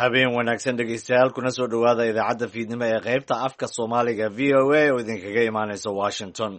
habeen wanaagsan dhegeystayaal kuna soo dhowaada idaacadda fiidnimo ee qaybta afka soomaaliga v o a oo idinkaga imaaneysa washington.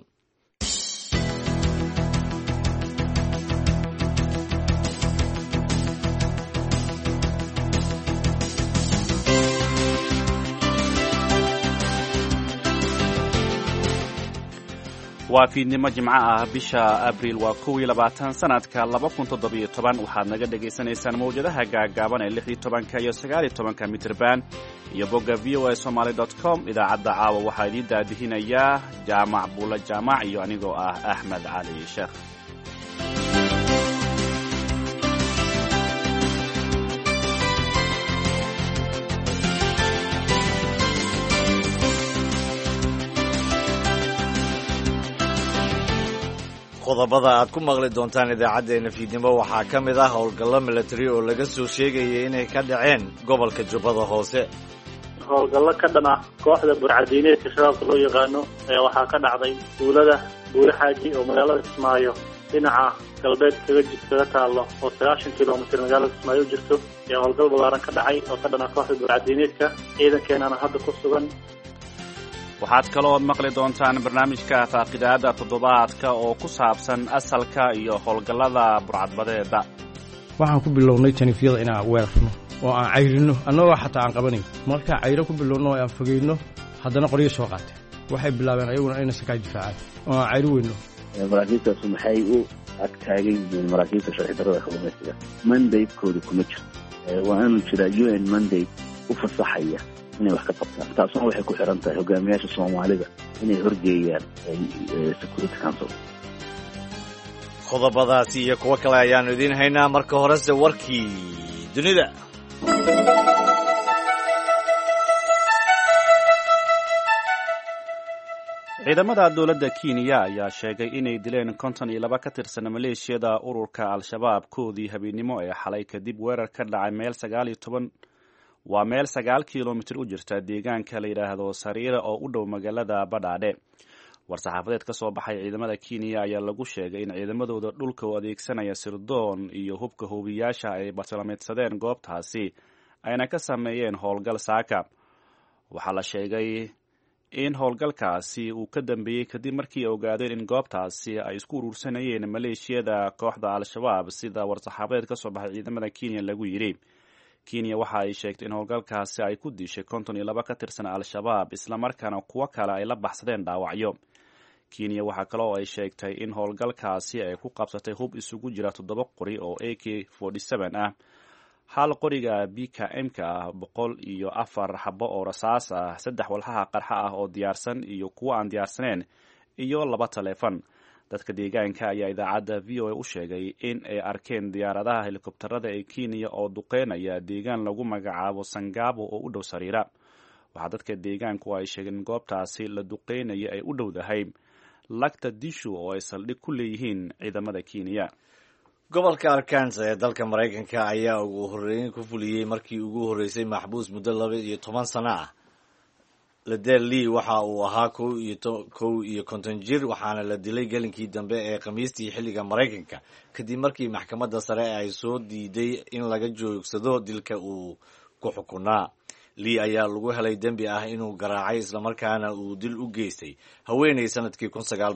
waa fiidnimo jimco ah bisha abriil waa 21 sanadka 2017 waxaad naga dhagaysanaysaan mawjadaha gaagaaban ee 16 iyo 19 mitirban iyo bogga voasomali.com. idaacadda caawa waxaa idiin daadihinayaa jaamac buula jaamac iyo anigoo ah axmed cali sheekh. qodobada aad ku maqli doontaan idaacaddeenna fiidnimo waxaa ka mid ah howlgallo milatari oo laga soo sheegayay inay ka dhaceen gobolka jubbada hoose. howlgallo ka dhan ah kooxda burcadiineedka shabaabka loo yaqaano ayaa waxaa ka dhacday tuulada buure xaaji oo magaalada kismaayo dhinaca galbeed kaga taallo oo 90 kilomitir magaalada kismaayo u jirto ayaa howlgal ballaaran ka dhacay oo ka dhan ah kooxda burcadiineedka ciidankeenana hadda ku sugan. waxaad kaloo maqli doontaan barnaamijka faaqidaada toddobaadka oo ku saabsan asalka iyo howlgallada burcadbadeeda. waxaan ku bilownay janifyada inaan weerarno oo aan cayrino annagoo xataa aan qabanayn markaa cayro ku bilowno oo aan fogeyno haddana qoryo soo qaatay waxay bilaabeen ayaguna inay sakaa difaacaan oo aan cayro weyno. maraakiibtaas maxay u agtaagan yihiin maraakiibta sharci darrada kalluumaysiga mandatekooda kuma jirto waa inuu jiraa UN mandate u fasaxaya inay wax ka qabtaan. taasuna waxay ku xiran tahay hogaamiyaasha soomaalida inay horgeeyaan security council. qodobadaasi iyo kuwo kale ayaanu idiin haynaa. marka horese warkii dunida. ciidamada dowladda Kenya ayaa sheegay inay dileen 52 ka tirsan maleeshiyada ururka al-shabaab koodii habeenimo ee xalay kadib weerar ka dhacay meel 9 kilomitir u jirta deegaanka la yidhaahdo Sariira oo u dhow magaalada Badhaadhe. war-saxaafadeed ka soo baxay ciidamada Kenya ayaa lagu sheegay in ciidamadooda dhulka u adeegsanaya sirdoon iyo hubka hubiyaasha ay bartilmaameedsadeen goobtaasi ayna ka sameeyeen howlgal saaka. waxaa la sheegay in howlgalkaasi uu ka dambeeyey kadib markii ay ogaadeen in goobtaasi ay isku urursanayeen maleeshiyada kooxda al-shabaab sida war-saxaafadeed ka soo baxay ciidamada Kenya lagu yidhi. Kenya waxa ay sheegtay in howlgalkaasi ay ku dishay 52 ka tirsan al-shabaab islamarkaana kuwo kale ay la baxsadeen dhaawacyo. Kenya waxa kale oo ay sheegtay in howlgalkaasi ay ku qabsatay hub isugu jira 7 qori oo AK-47 ah, hal qoriga BKM-ka ah, 104 xabo oo rasaas ah, 3 walxaha qarxa ah oo diyaarsan iyo kuwo aan diyaarsaneyn, iyo 2 taleefan. dadka deegaanka ayaa idaacadda VOA u sheegay in ay arkeen diyaaradaha helikobtarada ee Kenya oo duqeynaya deegaan lagu magacaabo Sangabo oo u dhow Sariira. waxaa dadka deegaanku ay sheegeen in goobtaasi la duqeynaya ay u dhowdahay lagta Dishu oo ay saldhig ku leeyihiin ciidamada Kenya. gobolka Arkansas ee dalka Mareykanka ayaa ugu horreyn ku fuliyey markii ugu horreysay maxbuus muddo 12 sano ah. Ladell Lee waxa uu ahaa 51 jir waxaana la dilay gelinkii dambe ee khamiistii xilliga Mareykanka kadib markii maxkamadda sare ay soo diiday in laga joogsado dilka uu ku xukunaa. Lee ayaa lagu helay dembi ah inuu garaacay islamarkaana uu dil u geystay haweenay sanadkii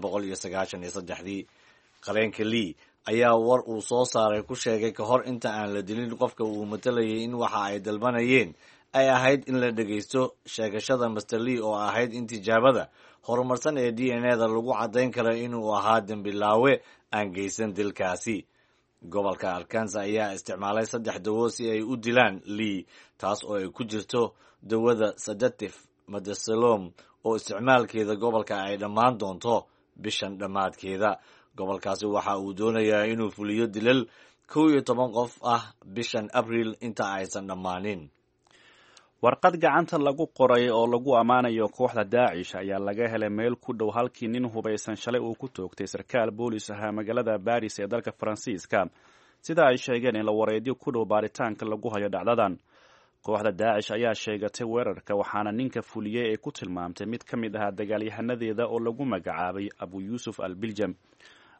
1993. qareenka Lee ayaa war uu soo saaray ku sheegay ka hor inta aan la dilin qofka uu matalayay in waxa ay dalbanayeen ay ahayd in la dhagaysto sheegashada Mr. Lee oo ahayd in tijaabada horumarsan ee DNA-da lagu caddayn karo inuu ahaa dembilaawe aan geysan dilkaasi. gobolka Arkansas ayaa isticmaalay 3 dawo si ay u dilaan Lee, taas oo ay ku jirto dawada sedative midazolam oo isticmaalkeeda gobolka ay dhammaan doonto bishan dhammaadkeeda. gobolkaasi waxa uu doonayaa inuu fuliyo dilal 11 qof ah bishan Abriil inta aysan dhammaanin. warqad gacanta lagu qoray oo lagu ammaanayo kooxda Daacish ayaa laga helay meel ku dhow halkii nin hubaysan shalay uu ku toogtay sarkaal boolis ahaa magaalada Paris ee dalka Faransiiska, sida ay sheegeen in la wareediyo ku dhow baaritaanka lagu hayo dhacdadan. kooxda Daacish ayaa sheegatay weerarka waxaana ninka fuliyey ay ku tilmaamtay mid ka mid ah dagaalyahanadeeda oo lagu magacaabay Abu Yusuf al-Biljam.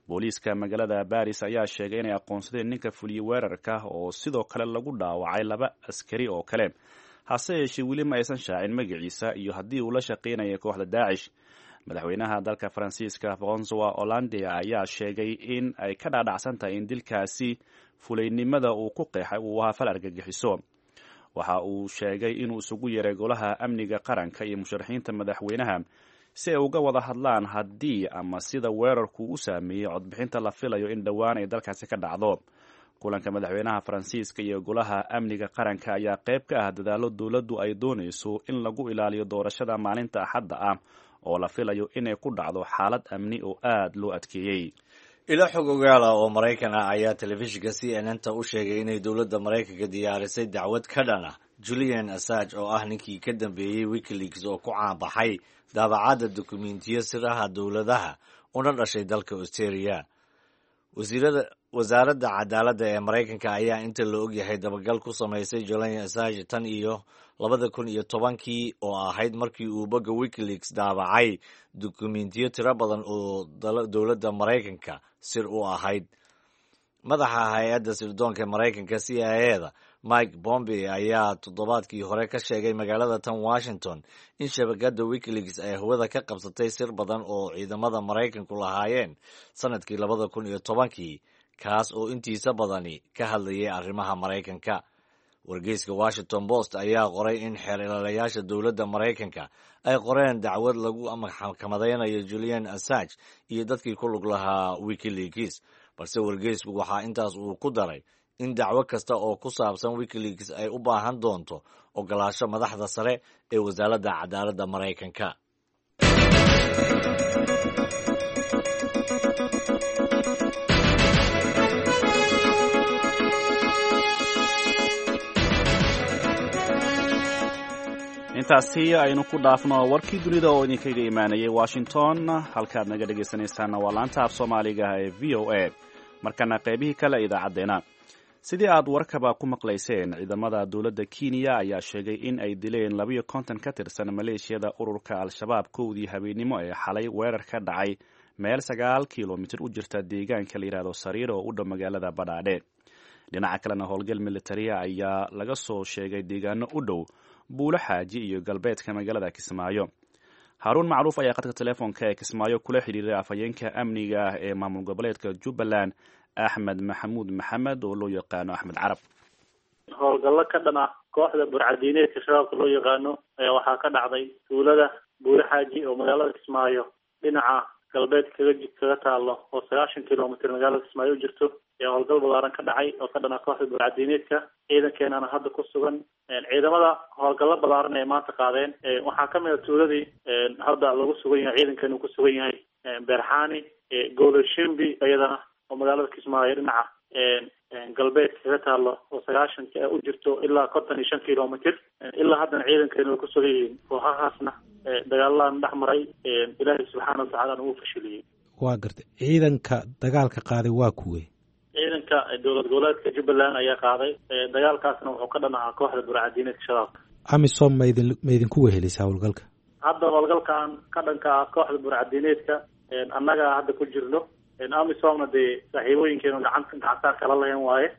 booliiska magaalada baris ayaa sheegay inay aqoonsadeen ninka fuliyey weerarka oo sidoo kale lagu dhaawacay 2 askari oo kale hase yeeshee weli ma aysan shaacin magaciisa iyo haddii uu la shaqaynayay kooxda daacish. madaxweynaha dalka faransiiska François Hollande ayaa sheegay in ay ka dhaadhacsan tahay in dilkaasi fulaynimada uu ku qeexay uu ahaa fal argagixiso. waxa uu sheegay inuu isugu yeeray golaha amniga qaranka iyo musharaxiinta madaxweynaha si ay uga wada hadlaan haddii ama sida weerarku u saameeyey codbixinta la filayo in dhowaan ay dalkaasi ka dhacdo. kulanka madaxweynaha faransiiska iyo golaha amniga qaranka ayaa qayb ka ah dadaalo dowladdu ay doonayso in lagu ilaaliyo doorashada maalinta axadda ah oo la filayo inay ku dhacdo xaalad amni oo aad loo adkeeyey. ilo xog ogaala oo Maraykan ah ayaa telefishinka CNN-ta u sheegay inay dowladda Maraykanka diyaarisay dacwad ka dhan ah Julian Assange oo ah ninkii ka dambeeyey WikiLeaks oo ku caanbaxay daabacadda dukumiintiyo siraha dowladaha una dhashay dalka Australia. wasaaradda cadaaladda ee Maraykanka ayaa inta la ogyahay dabagal ku samaysay Julian Assange tan iyo 2010 oo ahayd markii uu bogga WikiLeaks daabacay dukumiintiyo tiro badan oo dowladda Maraykanka sir u ahayd. madaxa hay-adda sirdoonka Maraykanka CIA-da Mike Pompeo ayaa toddobaadkii hore ka sheegay magaalada tan Washington in shabakadda WikiLeaks ay hawada ka qabsatay sir badan oo ciidamada Maraykanku lahaayeen sanadkii 2010 kaas oo intiisa badani ka hadlayay arrimaha Maraykanka. wargeyska Washington Post ayaa qoray in xeer ilaaliyaasha dowladda Maraykanka ay qoreen dacwad lagu maxkamadeynayo Julian Assange iyo dadkii ku lug lahaa WikiLeaks, balse wargeysku waxaa intaas uu ku daray in dacwo kasta oo ku saabsan WikiLeaks ay u baahan doonto ogolaansho madaxda sare ee wasaaradda cadaaladda Maraykanka. intaasi aynu ku dhaafno warkii dunida oo idinkaga imaanayay Washington. halkaad naga dhegaysanaysaana waa laanta af Soomaaliga ee VOA. markana qaybihii kale idaacadeena. sidii aad warkaba ku maqlayseen, ciidamada dowladda Kenya ayaa sheegay in ay dileen 250 ka tirsan maleeshiyada ururka Al-Shabaab kowdii habeenimo ee xalay weerar ka dhacay meel 9 kiiloomitir u jirta deegaanka la yiraahdo Sariir oo u dhow magaalada Badhaadhe. dhinaca kalena howlgal militariya ayaa laga soo sheegay deegaano u dhow Buulo Xaaji iyo galbeedka magaalada Kismaayo. Haruun Macruuf ayaa khadka telefoonka ee Kismaayo kula xiriiray afhayeenka amniga ee maamul goboleedka Jubbaland Axmed Maxamuud Maxamed oo loo yaqaano Axmed Carab. howlgallo ka dhan ah kooxda burcadiineedka shabaabka loo yaqaano ayaa waxaa ka dhacday tuulada Buulo Xaaji oo magaalada Kismaayo dhinaca galbeed kaga taalo oo 90 kiiloomitir magaalada Kismaayo u jirto. howlgal balaaran ka dhacay oo ka dhan ah kooxda burcadiineedka. ciidankeena hadda ku sugan ciidamada howlgallo balaaran ee maanta qaadeen waxaa ka mid ah tuuladii hadda lagu sugan yahay ciidankeenu ku sugan yahay Beerxaani Goolashimbi iyadana oo magaalada Kismaayo dhinaca galbeed kaga taalo oo 90 u jirto ilaa 55 kiiloomitir. ilaa haddana ciidankeenu ku sugan yihiin kooxahaasna dagaalaan dhex maray Ilaahay subxaanahu wa tacaala uu fashiliyay. waa gartay ciidanka dagaalka qaaday waa kuwee? ciidanka dowlad goboleedka Jubbaland ayaa qaaday dagaalkaasna wuxuu ka dhanaca kooxda burcadiineedka shabaabka. Amisom ma idinku wehelisay howlgalka? hadda howlgalkan ka dhanka ah kooxda burcadiineedka annaga hadda ku jirno. Amisomna dee saaxiibooyinkeenu gacanta kala lahayn waaye.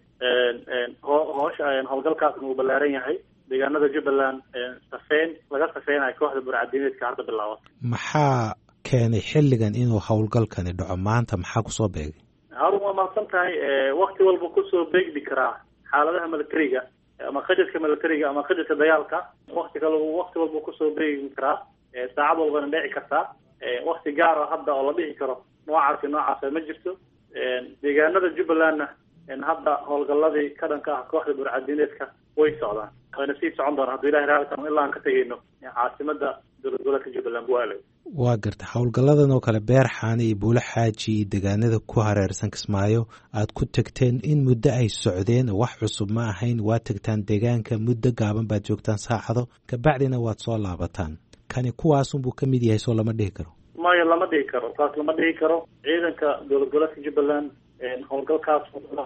howlgalkaasna wuu ballaaran yahay deegaanada Jubbaland. laga safeynayo kooxda burcadiineedka hadda bilaabatay. maxaa keenay xilligan inuu howlgalkani dhaco maanta? maxaa kusoo beegay? Harun waa mahadsan tahay. waqti walba kusoo beegdi karaa xaaladaha militariga ama qadadka militariga ama qadadka dagaalka. waqti walba kusoo beegi karaa. saacad walbana dhici kartaa. waqti gaar ah hadda oo la dhihi karo noocaas ma jirto. deegaanada Jubbalandna hadda howlgalladii ka dhanka ah kooxda burcadiineedka way socdaan. wayna sii socon doonaan haddii Ilaahay raali karo ilaa aan ka tegayno caasimada dowlad goboleedka Jubbaland Buale. waa garta howlgalladan oo kale Beerxaani iyo Buulo Xaaji iyo deegaanada ku hareersan Kismaayo aad ku tagteen in muddo ay socdeen wax cusub ma ahayn. waa tagtaan deegaanka muddo gaaban baad joogtaan saacado kabacdina waad soo laabataan. kani kuwaasunbuu ka mid yahay soo lama dhihi karo? maya lama dhihi karo. taas lama dhihi karo. ciidanka dowlad goboleedka Jubbaland howlgalkaas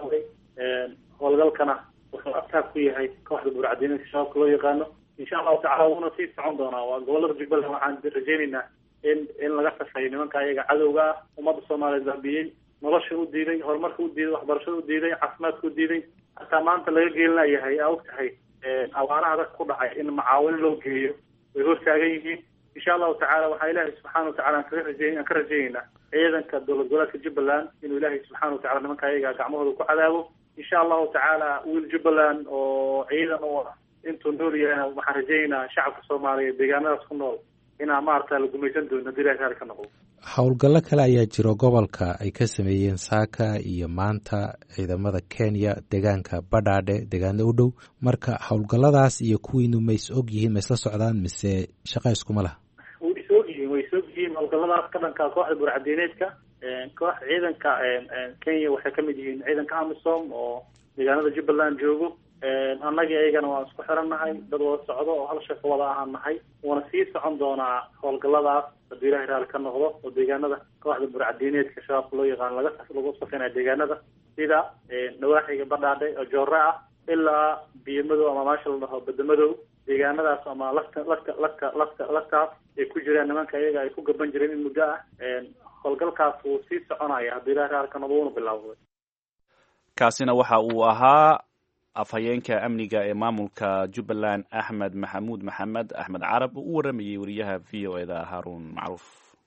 howlgalkana wuxuu attack ku yahay kooxda burcadiineedka shabaabka loo yaqaano. insha allahu tacaala wuuna sii socon doonaa. waa gobolada Jubbaland waxaan rajaynaynaa in laga safeeyo nimanka ayaga cadowga ah ummadda Soomaaliyeed baabiyey nolosha u diiday, horumarka u diiday, waxbarashada u diiday, caafimaadka u diiday, hataa maanta laga geelinayahay aa og tahay abaaraha dadka ku dhacay in macaawin loo geeyo way hortaagan yihiin. insha allahu tacaala waxaa ilaahay subxaana watacala aan ka rajaynaynaa ciidanka dowlad goboleedka Jubbaland inuu ilaahay subxaana watacala nimanka ayaga gacmahooda ku cadaabo. insha allahu tacaala wiil Jubbaland oo ciidan u ah intuu nool yahay waxaan rajaynaynaa shacabka Soomaaliyeed deegaanadaas ku nool inaa maaragta la gumaysan doono haddii ilaahay raali ka noqdo. howlgallo kale ayaa jiro gobolka ay ka sameeyeen saaka iyo maanta ciidamada Kenya deegaanka Badhaadhe deegaano u dhow, marka howlgalladaas iyo kuwiinu ma is og yihiin, ma isla socdaan mise shaqa iskuma laha? way is og yihiin howlgalladaas ka dhanka kooxda burcadiineedka. koox ciidanka Kenya waxay ka mid yihiin ciidanka AMISOM oo deegaanada Jubbaland joogo. annagii ayagana waan isku xirannahay, dad wada socdo oo hal shaqo wada ahaan nahay, waana sii socon doonaa howlgalladaas haddii ilaahay raali ka noqdo oo deegaanada kooxda burcadiineedka shabaabka loo yaqaan lagu safinayo deegaanada sida nawaaxiga Badhaadhe oo Joorre ah ilaa Biyo-madow ama meesha la dhaho Badamadow, deegaanadaas ama laftaas ay ku jiraan nimanka iyaga ay ku gaban jireen in muddo ah. howlgalkaas wuu sii soconaya haddii ilaahay raali ka noqdo uuna bilaawday. kaasina waxa uu ahaa afhayeenka amniga ee maamulka Jubbaland Axmed Maxamuud Maxamed Axmed Carab uu waramayay wariyaha VOA-da Haruun Macruuf.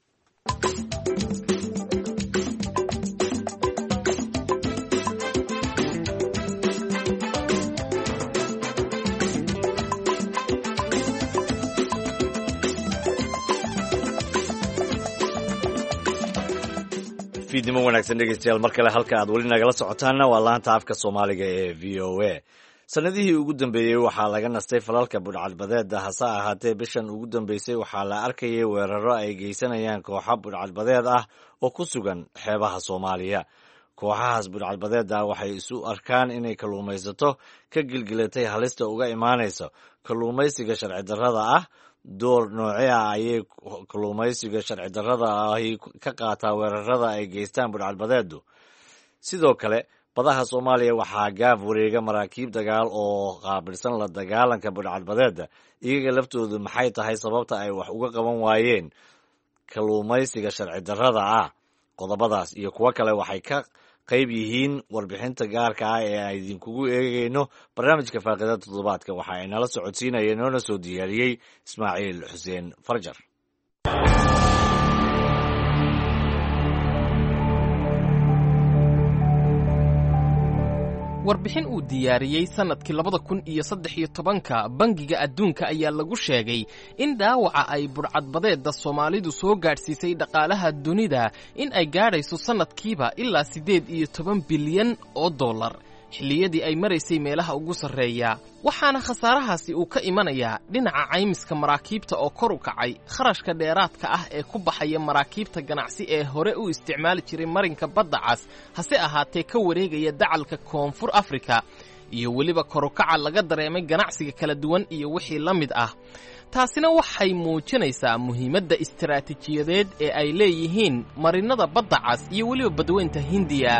fiidnimo wanaagsan dhegeystayaal, mar kale halka aad weli nagala socotaanna waa laanta afka Soomaaliga ee VOA. sanadihii ugu dambeeyey waxaa laga nastay falalka budhcadbadeeda, hase ahaatee bishan ugu dambeysay waxaa la arkayay weeraro ay geysanayaan kooxo budhcadbadeed ah oo ku sugan xeebaha Soomaaliya. kooxahaas budhcadbadeeda waxay isu arkaan inay kalluumaysato ka gilgilatay halista uga imaanaysa kalluumaysiga sharci darrada ah. door noocee ah ayay kalluumaysiga sharci darrada ahi ka qaataa weerarada ay geystaan budhcadbadeedu? sidoo kale badaha Soomaaliya waxaa gaaf wareega maraakiib dagaal oo qaabilsan la dagaalanka budhcadbadeeda. iyaga laftoodu maxay tahay sababta ay wax uga qaban waayeen kalluumaysiga sharci darrada ah? qodobadaas iyo kuwo kale waxay ka qayb yihiin warbixinta gaarka ah ee aan idinkugu eegayno barnaamijka Faaqidada Toddobaadka. waxa ay nala socodsiinayeen oo na soo diyaariyey Ismaaciil Xuseen Farjar. warbixin uu diyaariyey sanadkii 2013 bangiga adduunka ayaa lagu sheegay in dhaawaca ay budhcadbadeeda Soomaalidu soo gaadhsiisay dhaqaalaha dunida in ay gaadhayso sanadkiiba ilaa 18 bilyan oo dollar xilliyadii ay maraysay meelaha ugu sarreeya. waxaana khasaarahaasi uu ka imanayaa dhinaca caymiska maraakiibta oo kor u kacay, kharashka dheeraadka ah ee ku baxaya maraakiibta ganacsi ee hore u isticmaali jiray marinka badda cas hase ahaatee ka wareegaya dacalka Koonfur Afrika, iyo weliba kor u kaca laga dareemay ganacsiga kala duwan iyo wixii la mid ah. taasina waxay muujinaysaa muhiimadda istiraatiijiyadeed ee ay leeyihiin marinada badda cas iyo weliba badweynta Hindiya.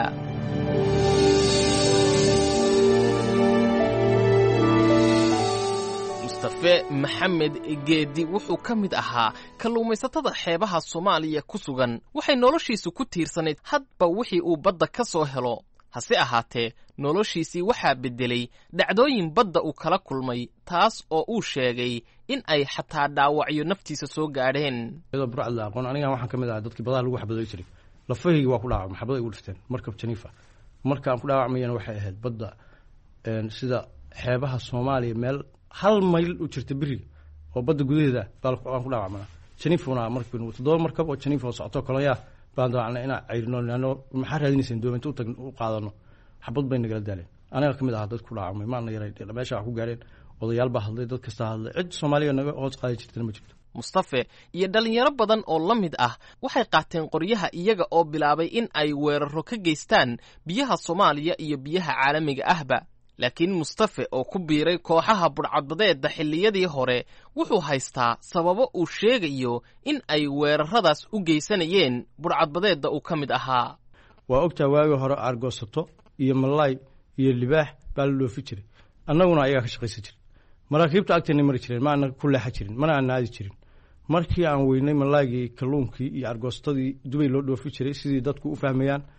mustafe maxamed geedi wuxuu ka mid ahaa kalluumaysatada xeebaha Soomaaliya ku sugan. waxay noloshiisu ku tiirsanayd hadba wixii uu badda ka soo helo. hase ahaatee noloshiisii waxaa beddelay dhacdooyin badda uu kala kulmay, taas oo uu sheegay in ay xataa dhaawacyo naftiisa soo gaadheen. iyadoo burcad la aqoon aniga waxaan ka mid ahaa dadkii badaha lagu xabaday jiray. lafahaygi waa ku dhaawacmay, xabad ay ugu dhifteen markab Janiifa. markaan ku dhaawacmayana waxay ahayd badda sida xeebaha Soomaaliya meel 1 mayl u jirta biriga oo badda gudaheeda baan ku dhaawacmana. Janiifuna markii 7 markab oo Janiifa socoto kolaya baan doonay inaan cayrino lano maxaa raadinaysan doominta u qaadano. xabad bay nagala daaleen. aniga kamid ahaa dad ku dhaawacmay, ma yaray meesha wax ku gaareen. odayaal baa hadlay, dad kasta hadlay, cid Soomaaliya naga hoos qaadi jirtay ma jirto. mustafe iyo dhalinyaro badan oo la mid ah waxay qaateen qoryaha iyaga oo bilaabay in ay weeraro ka geystaan biyaha Soomaaliya iyo biyaha caalamiga ahba. laakiin mustafe oo ku biiray kooxaha budhcadbadeeda xilliyadii hore wuxuu haystaa sababo uu sheegayo in ay weeraradaas u geysanayeen budhcadbadeeda uu ka mid ahaa. waa ogtaa waagii hore argoosato iyo malaay iyo libaax baa la dhoofi jiray, annaguna ayagaa ka shaqaysan jiray. maraakiibta agteena mari jireen, ma ana ku leexa jirin, mana aan aadi jirin. markii aan weynay malaaygii kalluunkii iyo argoostadii Dubay loo dhoofi jiray sidii dadku u fahmayaan,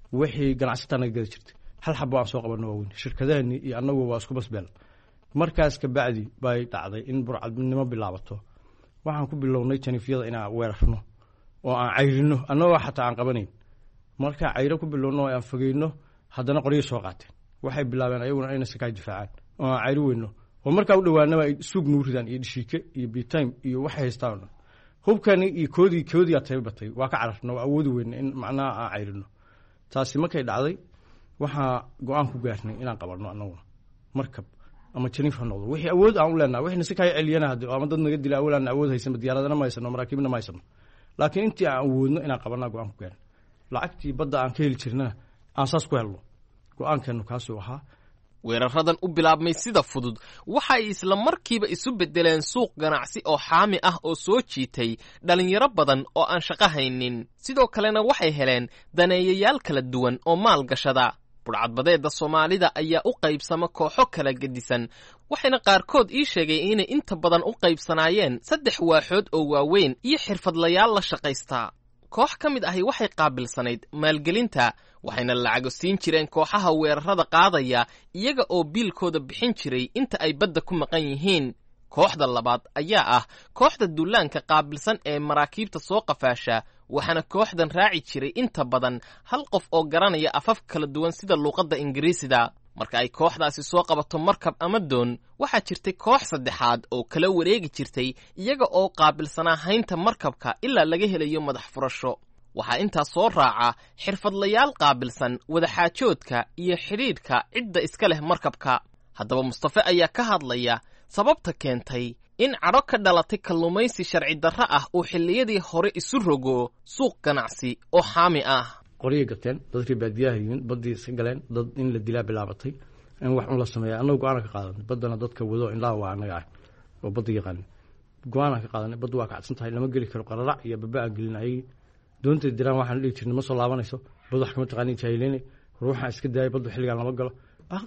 wixii ganacsatada naga gadi jirtay hal xabo aan soo qabanno waaweyn shirkadahani iyo annagu waa isku basbeel markaas ka bacdi bay dhacday in burcadnimo bilaabato waxaan ku bilownay janifyada inaan weerarno oo aan cayrino annagoo xataa aan qabanayn markaa cayro ku bilowno oo aan fogeyno haddana qoryo soo qaateen waxay bilaabeen ayaguna inay sakaa difaacaan oo aan cayro weyno oo markaa u dhowaanaba ay suug nuu ridaan iyo dhishiike iyo bitime iyo waxay haystaan hubkani iyo koodii atay batay waa ka cararna waa awoodi weyna in macnaha aan cayrino taasi markay dhacday waxaa go-aan ku gaarnay inaan qabanno annaguna markab ama janif ha noqdo wixii awood aan u leenaha wixina si kaa celiyana hadde ama dad naga dila awal aan awood haysanba diyaaradana ma haysano maraakiibna ma haysano laakiin intii aan awoodno inaan qabanaa go-aan ku gaarnay lacagtii badda aan ka heli jirnana aan saas ku helno go-aankeenu kaasuu ahaa weeraradan u bilaabmay sida fudud waxa ay isla markiiba isu beddeleen suuq ganacsi oo xaami ah oo soo jiitay dhallinyaro badan oo aan shaqo haynin sidoo kalena waxay heleen daneeyayaal kala duwan oo maal gashada burcadbadeedda soomaalida ayaa u qaybsama kooxo kala gedisan waxayna qaarkood ii sheegay inay inta badan u qaybsanaayeen 3 waaxood oo waaweyn iyo xirfadlayaal la shaqaystaa koox ka mid ahi waxay qaabilsanayd maalgelinta waxayna lacago siin jireen kooxaha weerarada qaadaya iyaga oo biilkooda bixin jiray inta ay badda ku maqan yihiin kooxda labaad ayaa ah kooxda duulaanka qaabilsan ee maraakiibta soo qafaasha waxaana kooxdan raaci jiray inta badan hal qof oo garanaya afaf kala duwan sida luuqadda ingiriisida marka ay kooxdaasi soo qabato markab ama doon waxaa jirtay koox saddexaad oo kala wareegi jirtay iyaga oo qaabilsanaa haynta markabka ilaa laga helayo madax furasho waxaa intaas soo raaca xirfadlayaal qaabilsan wadaxaajoodka iyo xidhiidhka cidda iska leh markabka haddaba mustafe ayaa ka hadlaya sababta keentay in cadho ka dhalatay kalluumaysi sharci darro ah oo xilliyadii hore isu rogo suuq ganacsi oo xaami ah qoryay gateen dadkii baadiyaha yihiin baddii iska galeen dad in la dilaa bilaabatay in wax un la sameeya annagu go-aanan ka qaadanay baddana dadka wado indhaha waa annaga ah oo badda yaqaana go-aanan ka qaadanay baddu waa kacsan tahay lama geli karo qararac iyo babaa gelin ayagii doontay diraan waxaan dhihi jirnay ma soo laabanayso bad wax kama taqaanin jaahileynay ruuxaan iska daayay baddu xilligaan lama galo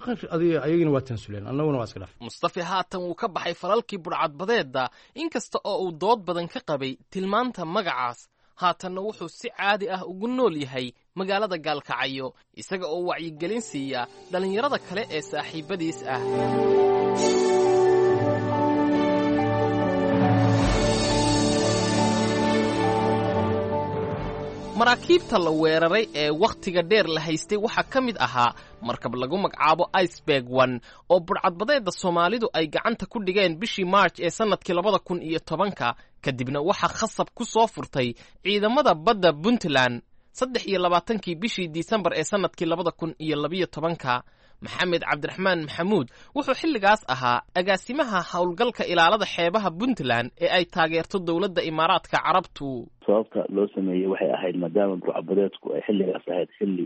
ayagina waa tansuleen annaguna waa iska dhaaf mustafe haatan wuu ka baxay falalkii burcadbadeedda inkasta oo uu dood badan ka qabay tilmaanta magacaas haatanna wuxuu si caadi ah ugu nool yahay magaalada gaalkacyo isaga oo wacyigelin siiya dhallinyarada kale ee saaxiibadiis ah maraakiibta la weeraray ee wakhtiga dheer la haystay waxaa ka mid ahaa markab lagu magacaabo iceberg 1 oo burcadbadeedda soomaalidu ay gacanta ku dhigeen bishii march ee sannadkii 2010 kadibna waxaa khasab ku soo furtay ciidamada badda puntland 23 bishii disembar ee sannadkii 2012 maxamed cabdiraxmaan maxamuud wuxuu xilligaas ahaa agaasimaha howlgalka ilaalada xeebaha puntland ee ay taageerto dowladda imaaraadka carabtu sababta loo sameeyey waxay ahayd maadaama burcadbadeedku ay xilligaas ahayd xilli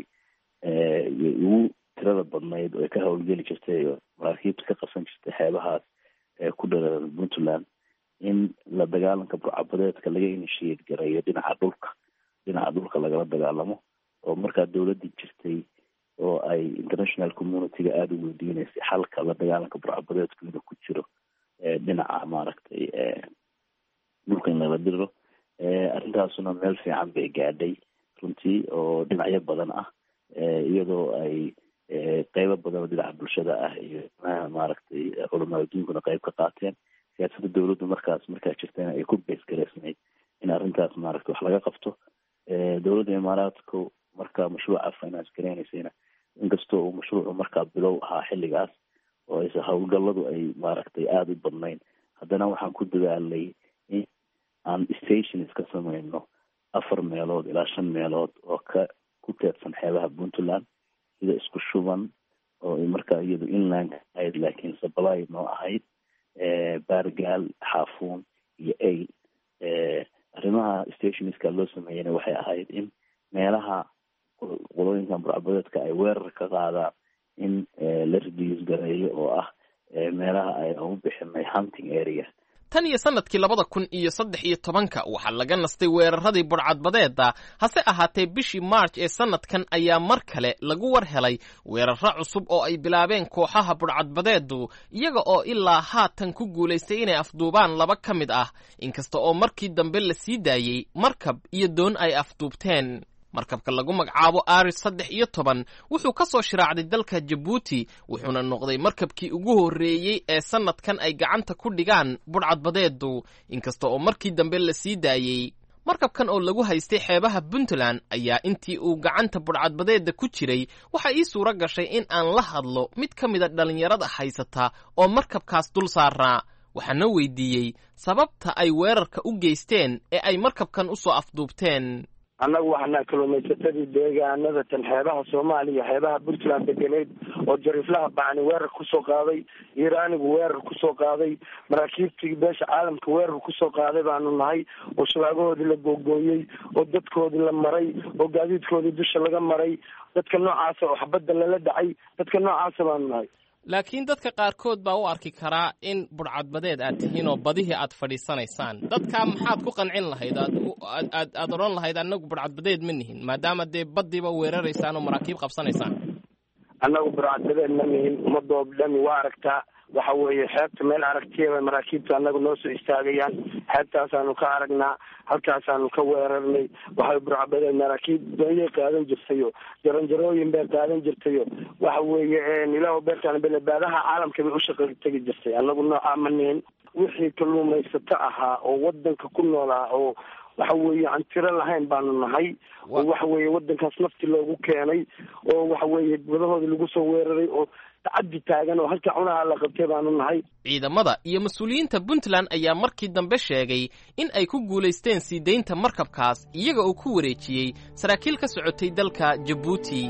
ugu tirada badnayd oo ay ka howlgeli jirtay oo maraakiibta ka qabsan jirtay xeebahaas ee ku dhereeran puntland in la dagaalanka burcadbadeedka laga initiate gareeyo dhinaca dhulka lagala dagaalamo oo markaa dowladdii jirtay oo ay international community-ga aada u weydiinaysay xalka la dagaalanka burcadbadeedku inuu ku jiro dhinaca maaragtay dhulka in lala diro arrintaasuna meel fiican bay gaadhay runtii oo dhinacyo badan ah iyadoo ay qeybo badan oo dhinaca bulshada ah iyo maaragtay culamaa adduunkuna qeyb ka qaateen siyaasadda dowladdu markaa jirtayna ay ku beesgaraysnayd in arrintaas maaragtay wax laga qabto dowladda imaaraadku markaa mashruuca finance gareynaysayna inkastoo uu mashruucu markaa bilow ahaa xilligaas oo ayse howlgalladu ay maaragtay aada u badnayn haddana waxaan ku dadaalay in aan stations ka samayno 4 meelood ilaa 5 meelood oo ku teedsan xeebaha puntland sida isku shuban oo markaa iyadu inland ahayd laakiin supply noo ahayd baargaal xaafuun iyo ayl arrimaha stationska loo sameeyeyna waxay ahayd in meelaha qolooyinkan burcadbadeedka ay weerar ka qaadaan in la reduce gareeyo oo ah meelaha ay ugu bixinay hunting area tan iyo sannadkii 2013 waxaa laga nastay weeraradii burcadbadeedda hase ahaatee bishii march ee sannadkan ayaa mar kale lagu war helay weeraro cusub oo ay bilaabeen kooxaha burcadbadeeddu iyaga oo ilaa haatan ku guulaystay inay afduubaan 2 ka mid ah inkasta oo markii dambe la sii daayey markab iyo doon ay afduubteen markabka lagu magacaabo Aris 13 wuxuu ka soo shiraacday dalka Djibouti wuxuuna noqday markabkii ugu horreeyay ee sanadkan ay gacanta ku dhigaan budhcadbadeedu inkasta oo markii dambe la sii daayay. markabkan oo lagu haystay xeebaha Puntland ayaa intii uu gacanta budhcadbadeeda ku jiray waxa ii suura gashay in aan la hadlo mid ka mid ah dhalinyarada haysata oo markabkaas dul saarnaa. waxaana weydiiyey sababta ay weerarka u geysteen ee ay markabkan u soo afduubteen. annagu waxaana kalluumaysatadii deegaanada tan xeebaha Soomaaliya xeebaha Puntland deganeed oo jariiflaha bacni weerar ku soo qaaday, Iiraanigu weerar ku soo qaaday, maraakiibtii beesha caalamka weerar ku soo qaaday baanu nahay oo shabaagahoodii la googooyey oo dadkoodii la maray oo gaadiidkoodii dusha laga maray. dadka noocaas oo xabadda lala dhacay, dadka noocaas baanu nahay. laakiin dadka qaarkood baa u arki karaa in budhcadbadeed aad tihiin oo badihii aad fadhiisanaysaan. dadka maxaad ku qancin lahayd aad odhan lahayd annagu budhcadbadeed ma nihin maadaama dee baddiiba weeraraysaan oo maraakiib qabsanaysaan? annagu budhcadbadeed ma nihin, ummadoo dhami waa aragtaa. waxa weeye xeebta meel aragtiyaba maraakiibta annagu noo soo istaagayaan, xeebtaasaanu ka aragnaa, halkaasaanu ka weerarnay. waxay budhcadbadeed maraakiib doonyay qaadan jirtayo, jaranjarooyin bay qaadan jirtayo. waxa weeye ilaah beertaan belebaadaha caalamka bay u shaqo tegi jirtay. annagu noocaa ma nihin. wixii kalluumaysato ahaa oo wadanka ku noolaa oo waxa weeye aan tiro lahayn baanu nahay oo waxa weeye wadankaas nafti loogu keenay oo waxa weeye badahooda lagu soo weeraray oo tacaddi taagan oo halka cunaha la qabtay baanu nahay. ciidamada iyo mas'uuliyiinta Puntland ayaa markii dambe sheegay in ay ku guulaysteen sii deynta markabkaas iyaga oo ku wareejiyey saraakiil ka socotay dalka Djibouti.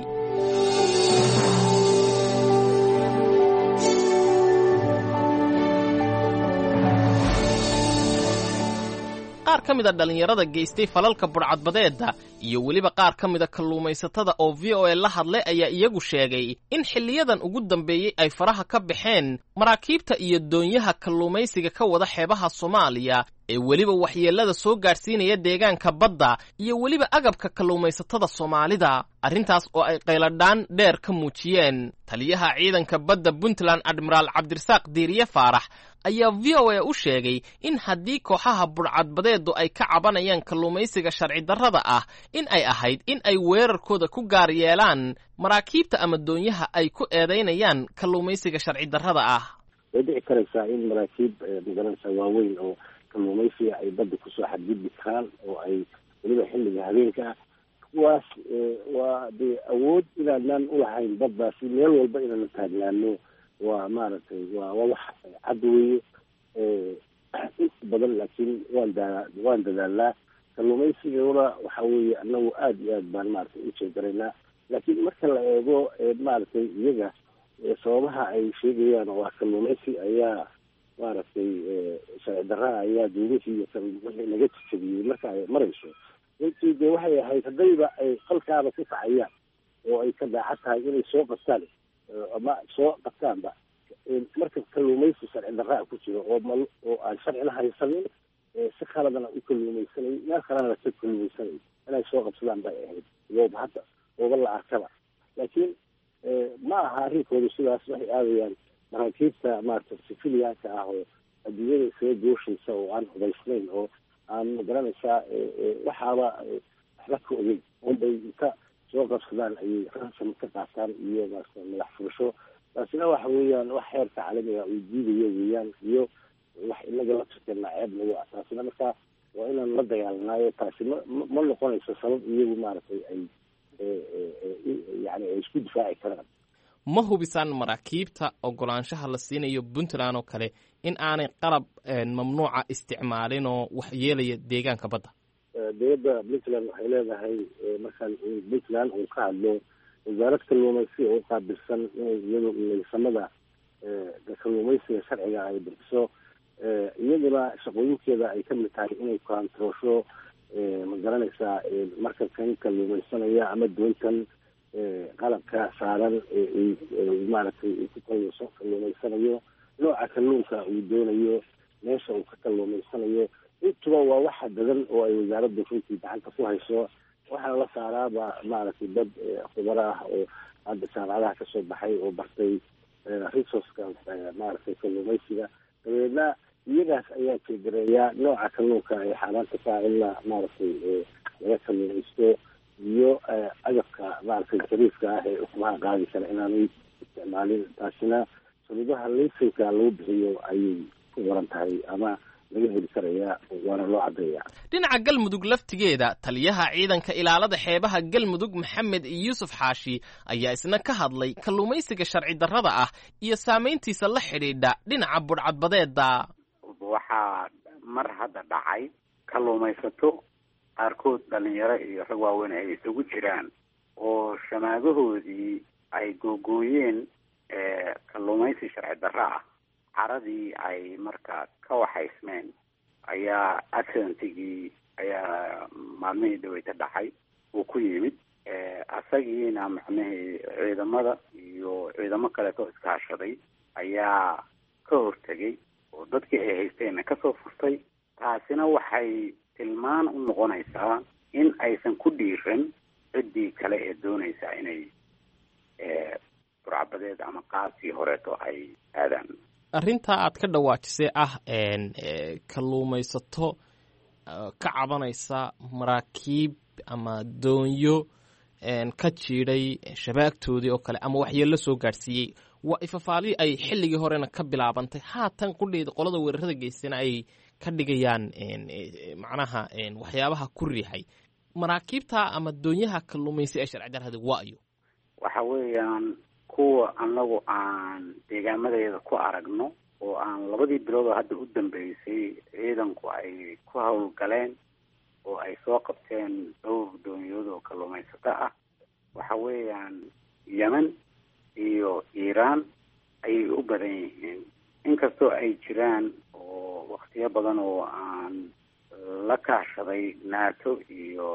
qaar ka mid a dhalinyarada geystay falalka budhcadbadeeda iyo weliba qaar ka mid a kalluumaysatada oo VOA la hadlay ayaa iyagu sheegay in xilliyadan ugu dambeeyey ay faraha ka baxeen maraakiibta iyo doonyaha kalluumaysiga ka wada xeebaha Soomaaliya ee weliba waxyeelada soo gaarsiinaya deegaanka badda iyo weliba agabka kalluumaysatada Soomaalida. arrintaas oo ay qayladhaan dheer ka muujiyeen. taliyaha ciidanka badda Puntland Admiral Cabdirasaaq Diiriye Faarax ayaa VOA u sheegay in haddii kooxaha budhcadbadeedu ay ka cabanayaan kalluumaysiga sharci darrada ah in ay ahayd in ay weerarkooda ku gaar yeelaan maraakiibta ama doonyaha ay ku eedaynayaan kalluumaysiga sharci darrada ah. way dhici karaysaa in maraakiib magaranaysa waaweyn oo kalluumaysiga ay badda kusoo xadgudbi karaan oo ay weliba xilliga habeenka ah. kuwaas waa dee awood inaanaan ulahayn baddaasi meel walba inaanu taagnaano. waa maaragtay waa wax cad weeye inta badan, laakiin waan dadaalnaa. kalluumaysigana waxa weeye annagu aad iyo aad baan maaragtay u jeedaraynaa. laakiin marka la eego maaragtay iyaga sababaha ay sheegayaan oo kalluumaysi ayaa maaragtay sharci darraa ayaa dawladii wixii naga jajabiyey marka ay marayso. intii dee waxay ahayd haddayba ay qalkaaba ku kacayaan oo ay ka daaca tahay inay soo qabtaan ama soo qabtaanba marka kalluumaysi sharci darraa ku jiro oo aan sharcina haysanin si khaladana u kalluumaysanay meel kalena ka kalluumaysanay inay soo qabsadaan bay ahayd iyooba hadda ooba la arkaba. laakiin ma aha arrinkooda sidaas. waxay aadayaan maraakiibta maaragta sifiliyaanka ah oo adduunyada isaga gooshaysa oo aan hubaysnayn oo aan magaranaysaa waxaaba waxba ka ogeyn unbay inta soo qabsadaan ayay ransom ka qaataan iyo maaragta madax furasho. taasina waxa weeyaan wax xeerka caalamiga uu diidayo weeyaan iyo wax inaga la turkeena ceeb nagu ah. taasina markaa waa inaan la dagaalnaayo. taasi ma noqonayso sabab iyagu maaragtay ay yani ay isku difaaci karaan. ma hubisaan maraakiibta ogolaanshaha la siinayo Puntland oo kale in aanay qalab mamnuuca isticmaalin oo wax yeelaya deegaanka badda? dowladda Puntland waxay leedahay markaan Puntland uu ka hadlo wasaaradda kalluumaysiga oo qaabilsan inay iyadu nidaamada kalluumaysiga sharciga ay bixiso. iyaduna shaqooyinkeeda ay ka mid tahay inay kontrolsho magaranaysaa markabkan kalluumaysanaya ama doontan qalabka saaran maaragtay ku kalluumaysanayo, nooca kalluunka uu doonayo, meesha uu ka kalluumaysanayo. intuba waa waxa badan oo ay wasaaradda runtii gacanta ku hayso. waxaana la saaraaba maaragtay dad khubaro ah oo hadda jaamacadaha ka soo baxay oo bartay resourceka maaragtay kalluumaysiga. dabeedna iyagaas ayaa jeegareeya nooca kalluunka ay xaaraanta ka in la maaragtay laga kalluumaysto iyo agabka maaragtay jariifka ah ee ukumaha qaadi kara inaanay isticmaalin. taasina shuruudaha laysanka lagu bixiyo ayay ku waran tahay ama laga heli karayaa waana loo caddeeyaa. dhinaca galmudug laftigeeda taliyaha ciidanka ilaalada xeebaha galmudug maxamed yuusuf xaashi ayaa isna ka hadlay kalluumaysiga sharci darrada ah iyo saamayntiisa la xidhiidha dhinaca budhcadbadeeda. waxaa mar hadda dhacay kalluumaysato qaarkood dhalinyaro iyo rag waaweyn ay isugu jiraan oo shamaagahoodii ay googooyeen kalluumaysi sharci darro ah. caradii ay markaa ka waxaysmeen ayaa accidentigii ayaa maalmihii dhaweyta dhacay uu ku yimid. asagiina macnahii ciidamada iyo ciidamo kaleetoo iskaashaday ayaa ka hortegay oo dadkii ay haysteenna kasoo furtay. taasina waxay tilmaan u noqonaysaa in aysan ku dhiiran ciddii kale ee doonaysaa inay burcabadeed ama qaabkii horeeto ay aadaan. arrintaa aad ka dhawaajisay ah kalluumaysato ka cabanaysa maraakiib ama doonyo ka jiidhay shabaagtoodii oo kale ama waxyeello soo gaadhsiiyey waa ifafaalii ay xilligii horena ka bilaabantay haatan qudheeda qolada weerarada geystana ay ka dhigayaan macnaha waxyaabaha ku riixay maraakiibta ama doonyaha kalluumaysi ee sharci darrada waayo. waxa weeyaan kuwa anagu aan deegaamadeeda ku aragno oo aan 2 bilood oo hadda u dambeysay ciidanku ay ku howlgaleen oo ay soo qabteen dhowr doonyood oo kalluumaysato ah. waxa weeyaan yemen iyo iiraan ayay u badan yihiin, inkastoo ay jiraan oo waqtiyo badan oo aan la kaashaday NATO iyo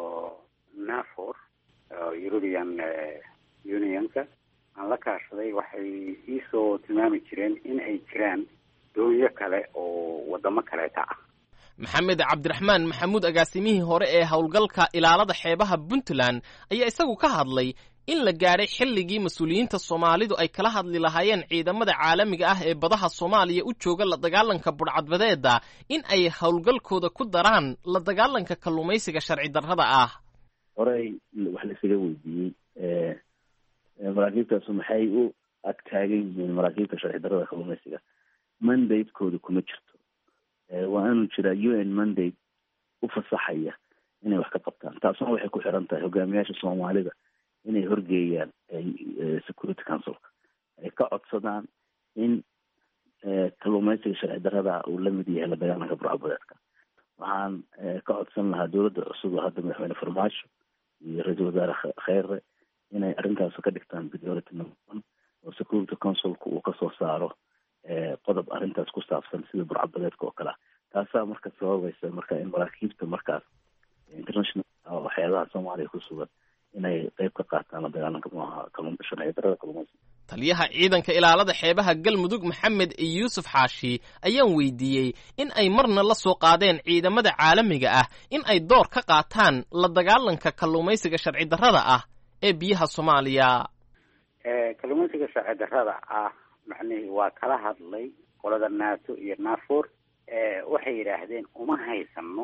NAFOR European Unionka aan la kaashaday. waxay iisoo tilmaami jireen in ay jiraan doonyo kale oo wadamo kaleeta ah. maxamed cabdiraxmaan maxamuud agaasimihii hore ee howlgalka ilaalada xeebaha puntland ayaa isagu ka hadlay in la gaadhay xilligii mas-uuliyiinta soomaalidu ay kala hadli lahaayeen ciidamada caalamiga ah ee badaha soomaaliya u jooga la dagaalanka budhcadbadeeda in ay howlgalkooda ku daraan la dagaalanka kalluumaysiga sharci darrada ah. horey wax la isaga weydiiyey maraakiibtaasu maxay u agtaagan yihiin maraakiibta sharci darrada kalluumaysiga. mandatekooda kuma jirto. waa inuu jiraa UN mandate u fasaxaya inay wax ka qabtaan. taasuna waxay ku xiran tahay hogaamiyaasha soomaalida inay horgeeyaan security councilka ay ka codsadaan in kalluumaysiga sharci darrada uu la mid yahay la dagaalanka burcadbadeedka. waxaan ka codsan lahaa dowladda cusub oo hadda madaxweyne farmaajo iyo ra-iisul wasaare kheyre inay arrintaas ka dhigtaan priority number 1 oo security councilka uu kasoo saaro qodob arrintaas ku saabsan sida burcadbadeedka oo kale. taasaa marka sababaysa marka in maraakiibta markaas international waxyaalaha soomaaliya ku sugan inay qayb ka qaataan la dagaalanka sharci darrada kalluumaysiga. taliyaha ciidanka ilaalada xeebaha galmudug maxamed yuusuf xaashi ayaan weydiiyey in ay marna la soo qaadeen ciidamada caalamiga ah in ay door ka qaataan la dagaalanka kalluumaysiga sharci darrada ah ee biyaha soomaaliya. kalluumaysiga sharci darrada ah macnihii waa kala hadlay qolada NATO iyo NAFOR. waxay yidhaahdeen uma haysano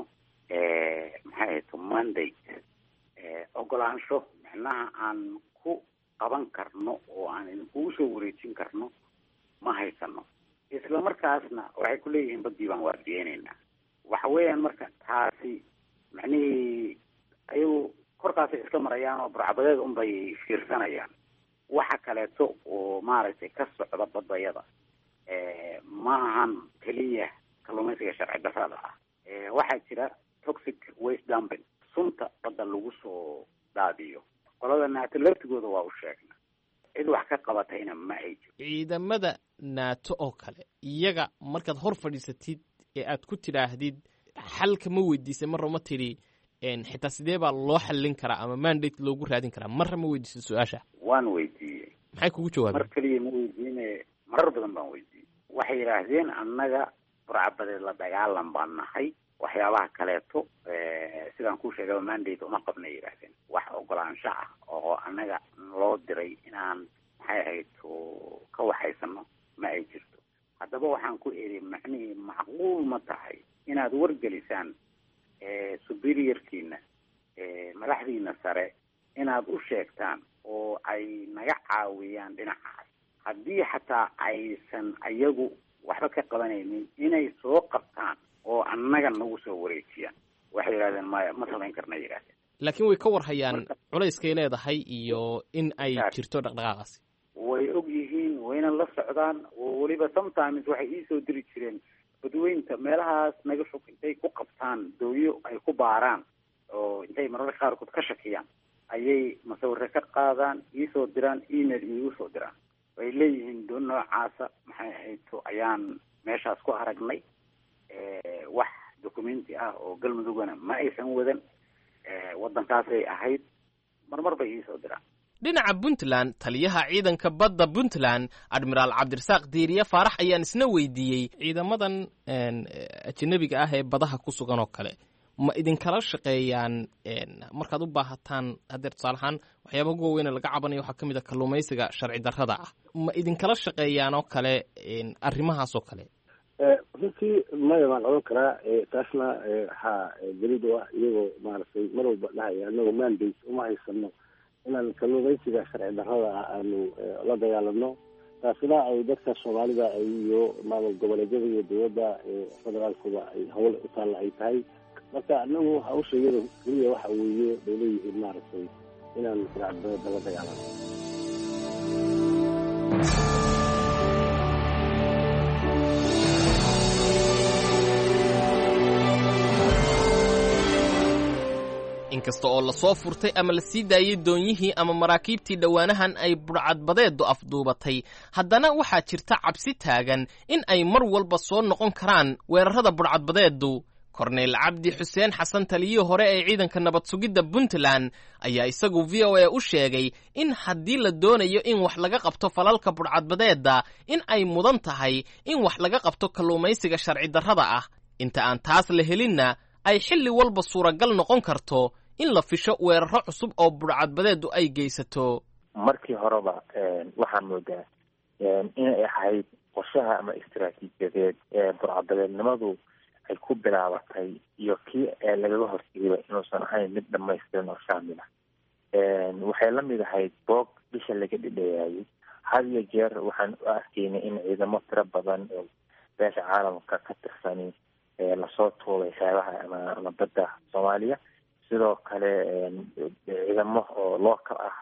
maxay to mandate ogolaansho macnaha aan ku qaban karno oo aan idinkugu soo wareejin karno ma haysano. isla markaasna waxay ku leeyihiin badii baan waardiyeynaynaa. waxa weeyaan marka taasi macnihii ayagu korkaasay iska marayaan oo burcadbadeed unbay fiirsanayaan. waxa kaleeto oo maaragtay ka socda badayada maahan keliya kalluumaysiga sharci darrada ah. waxaa jira toxic waste dumping, sunta badda lagu soo daadiyo. qolada NATO laftigooda waa u sheegna cid wax ka qabatayna ma ay jiro. ciidamada NATO oo kale iyaga markaad hor fadhiisatid ee aad ku tidhaahdid xalka ma weydiisay marra ma tidhi xitaa sidee baa loo xallin karaa ama mandate loogu raadin karaa marra ma weydiisay su-aasha? waan weydiiyey. maxay kugu jawaabeen? mar keliya ma weydiine marar badan baan weydiiyey. waxay yidhaahdeen annaga burcadbadeed la dagaalan baan nahay. waxyaabaha kaleeto sidaan kuu sheegaba mandate uma qabna yidhaahdeen. wax ogolaansho ah oo annaga loo diray inaan maxay ahayd ka waxaysano ma ay jirto. haddaba waxaan ku eri macnihii macquul ma tahay inaad wargelisaan superiorkiina madaxdiina sare inaad u sheegtaan oo ay naga caawiyaan dhinacaas. haddii xataa aysan ayagu waxba ka qabanaynin inay soo qabtaan oo annaga nagu soo wareejiyaan. waxay yidhahdeen maya ma samayn karna yidhahdeen. laakiin way ka warhayaan culayskay leedahay iyo in ay jirto dhaqdhaqaaqaasi. way og yihiin wayna la socdaan oo weliba sometimes waxay iisoo diri jireen badweynta meelahaas naga fog intay ku qabtaan dooyo ay ku baaraan oo intay mararka qaarkood ka shakiyaan ayay masawirre ka qaadaan iisoo diraan email iigu soo diraan. way leeyihiin doon noocaasa maxay ahayto ayaan meeshaas ku aragnay. wax documenti ah oo galmudugana ma aysan wadan. waddankaasay ahayd. marmar bay iisoo diraan. dhinaca puntland taliyaha ciidanka badda puntland admiraal cabdirasaaq diiriye faarax ayaan isna weydiiyey ciidamadan ajanabiga ah ee badaha ku sugan oo kale ma idinkala shaqeeyaan markaad u baahataan hadeer tusaale ahaan waxyaaba ugu waaweyn laga cabanayo waxaa ka mid a kalluumaysiga sharci darrada ah ma idinkala shaqeeyaan oo kale arrimahaas oo kale? runtii maya baan odhan karaa taasna waxaa daliid u ah iyagoo maaragtay mar walba dhahaya anagoo mandate uma haysano inaan kalluumaysiga sharci darrada ah aanu la dagaalano. taasina ay dadka soomaalida iyo maamul goboleedyada iyo dowladda federaalkuba ay hawl u taalla ay tahay. marka anagu hawsha iyada keliya waxa weeye bay leeyihiin maaragtay inaan sharcidarrada la dagaalano. inkasta oo lasoo furtay ama la sii daayey doonyihii ama maraakiibtii dhowaanahan ay burcadbadeedu afduubatay, haddana waxaa jirta cabsi taagan in ay mar walba soo noqon karaan weerarada burcadbadeedu. korneyl cabdi xuseen xasan taliyihii hore ee ciidanka nabad sugidda puntland ayaa isagu v o a u sheegay in haddii la doonayo in wax laga qabto falalka burcadbadeedda in ay mudan tahay in wax laga qabto kalluumaysiga sharci darrada ah. inta aan taas la helinna ay xilli walba suuragal noqon karto in la fisho weeraro cusub oo burcadbadeedu ay geysato. markii horeba waxaan moodaa inay ahayd qorshaha ama istaraatiijiyadeed ee burcadbadeednimadu ay ku bilaabatay iyo kii lagaga hortegayba inuusan ahayn mid dhamaystiran oo shaamil ah. waxay la mid ahayd boog bisha laga dhidheeyayay. had iyo jeer waxaan u arkaynay in ciidamo tiro badan oo beesha caalamka ka tirsani lasoo tuubay xeebaha ama badda soomaaliya. sidoo kale ciidamo oo local ah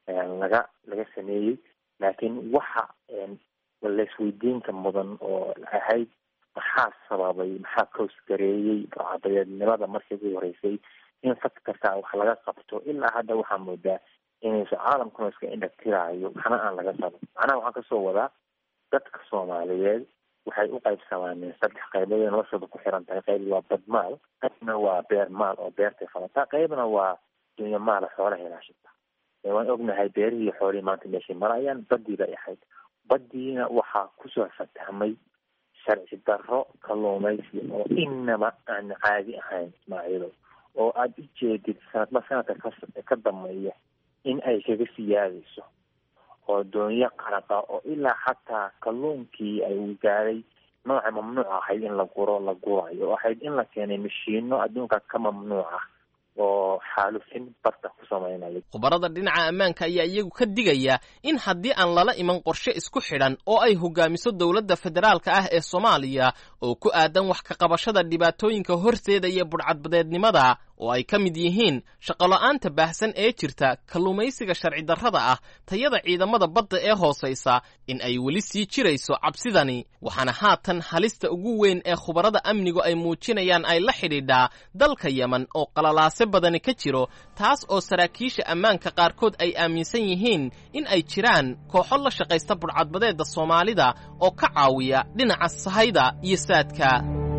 laga sameeyey. laakiin waxa laisweydiinka mudan oo ahayd maxaa sababay, maxaa koosgareeyey burcadbadeednimada markii ugu horeysay in faktarka wax laga qabto. ilaa hadda waxaa moodaa inaysa caalamkuna iska indhatiraayo waxna aan laga qaban. macnaha waxaan kasoo wadaa dadka soomaaliyeed waxay u qaybsamaaneen 3 qaybood oo noloshooda ku xiran tahay. qayb waa badmaal, qaybna waa beer maal oo beertay falataa, qaybna waa dunya maal xoolaha ilaashata. waan ognahay beerihii xoolihii maanta meeshay marayaan. badii bay ahayd. badiina waxaa kusoo fatahmay sharci darro kalluumaysi oo inaba aan caadi ahayn ismaaciilo, oo aada u jeedid sanadba sanadka ka dambeeya in ay kaga siyaadayso oo doonyo qaraqa oo ilaa xataa kalluunkii ay gaaray nooca mamnuuc ahayd in la gurayo oo ahayd in la keenay mashiino adduunka ka mamnuuc ah oo xaalufin barta ku samaynaya. khubarada dhinaca ammaanka ayaa iyagu ka digaya in haddii aan lala iman qorshe isku xidhan oo ay hogaamiso dowladda federaalka ah ee Soomaaliya oo ku aadan wax ka qabashada dhibaatooyinka horseedaya burcadbadeednimada oo ay ka mid yihiin shaqo-la'aanta baahsan ee jirta, kalluumaysiga sharci darrada ah, tayada ciidamada badda ee hoosaysa, in ay weli sii jirayso cabsidani. waxaana haatan halista ugu weyn ee khubarada amnigu ay muujinayaan ay la xidhiidhaa dalka Yemen oo qalalaase badani ka jiro, taas oo saraakiisha ammaanka qaarkood ay aaminsan yihiin in ay jiraan kooxo la shaqaysta burcadbadeedda Soomaalida oo ka caawiya dhinaca sahayda iyo saadka.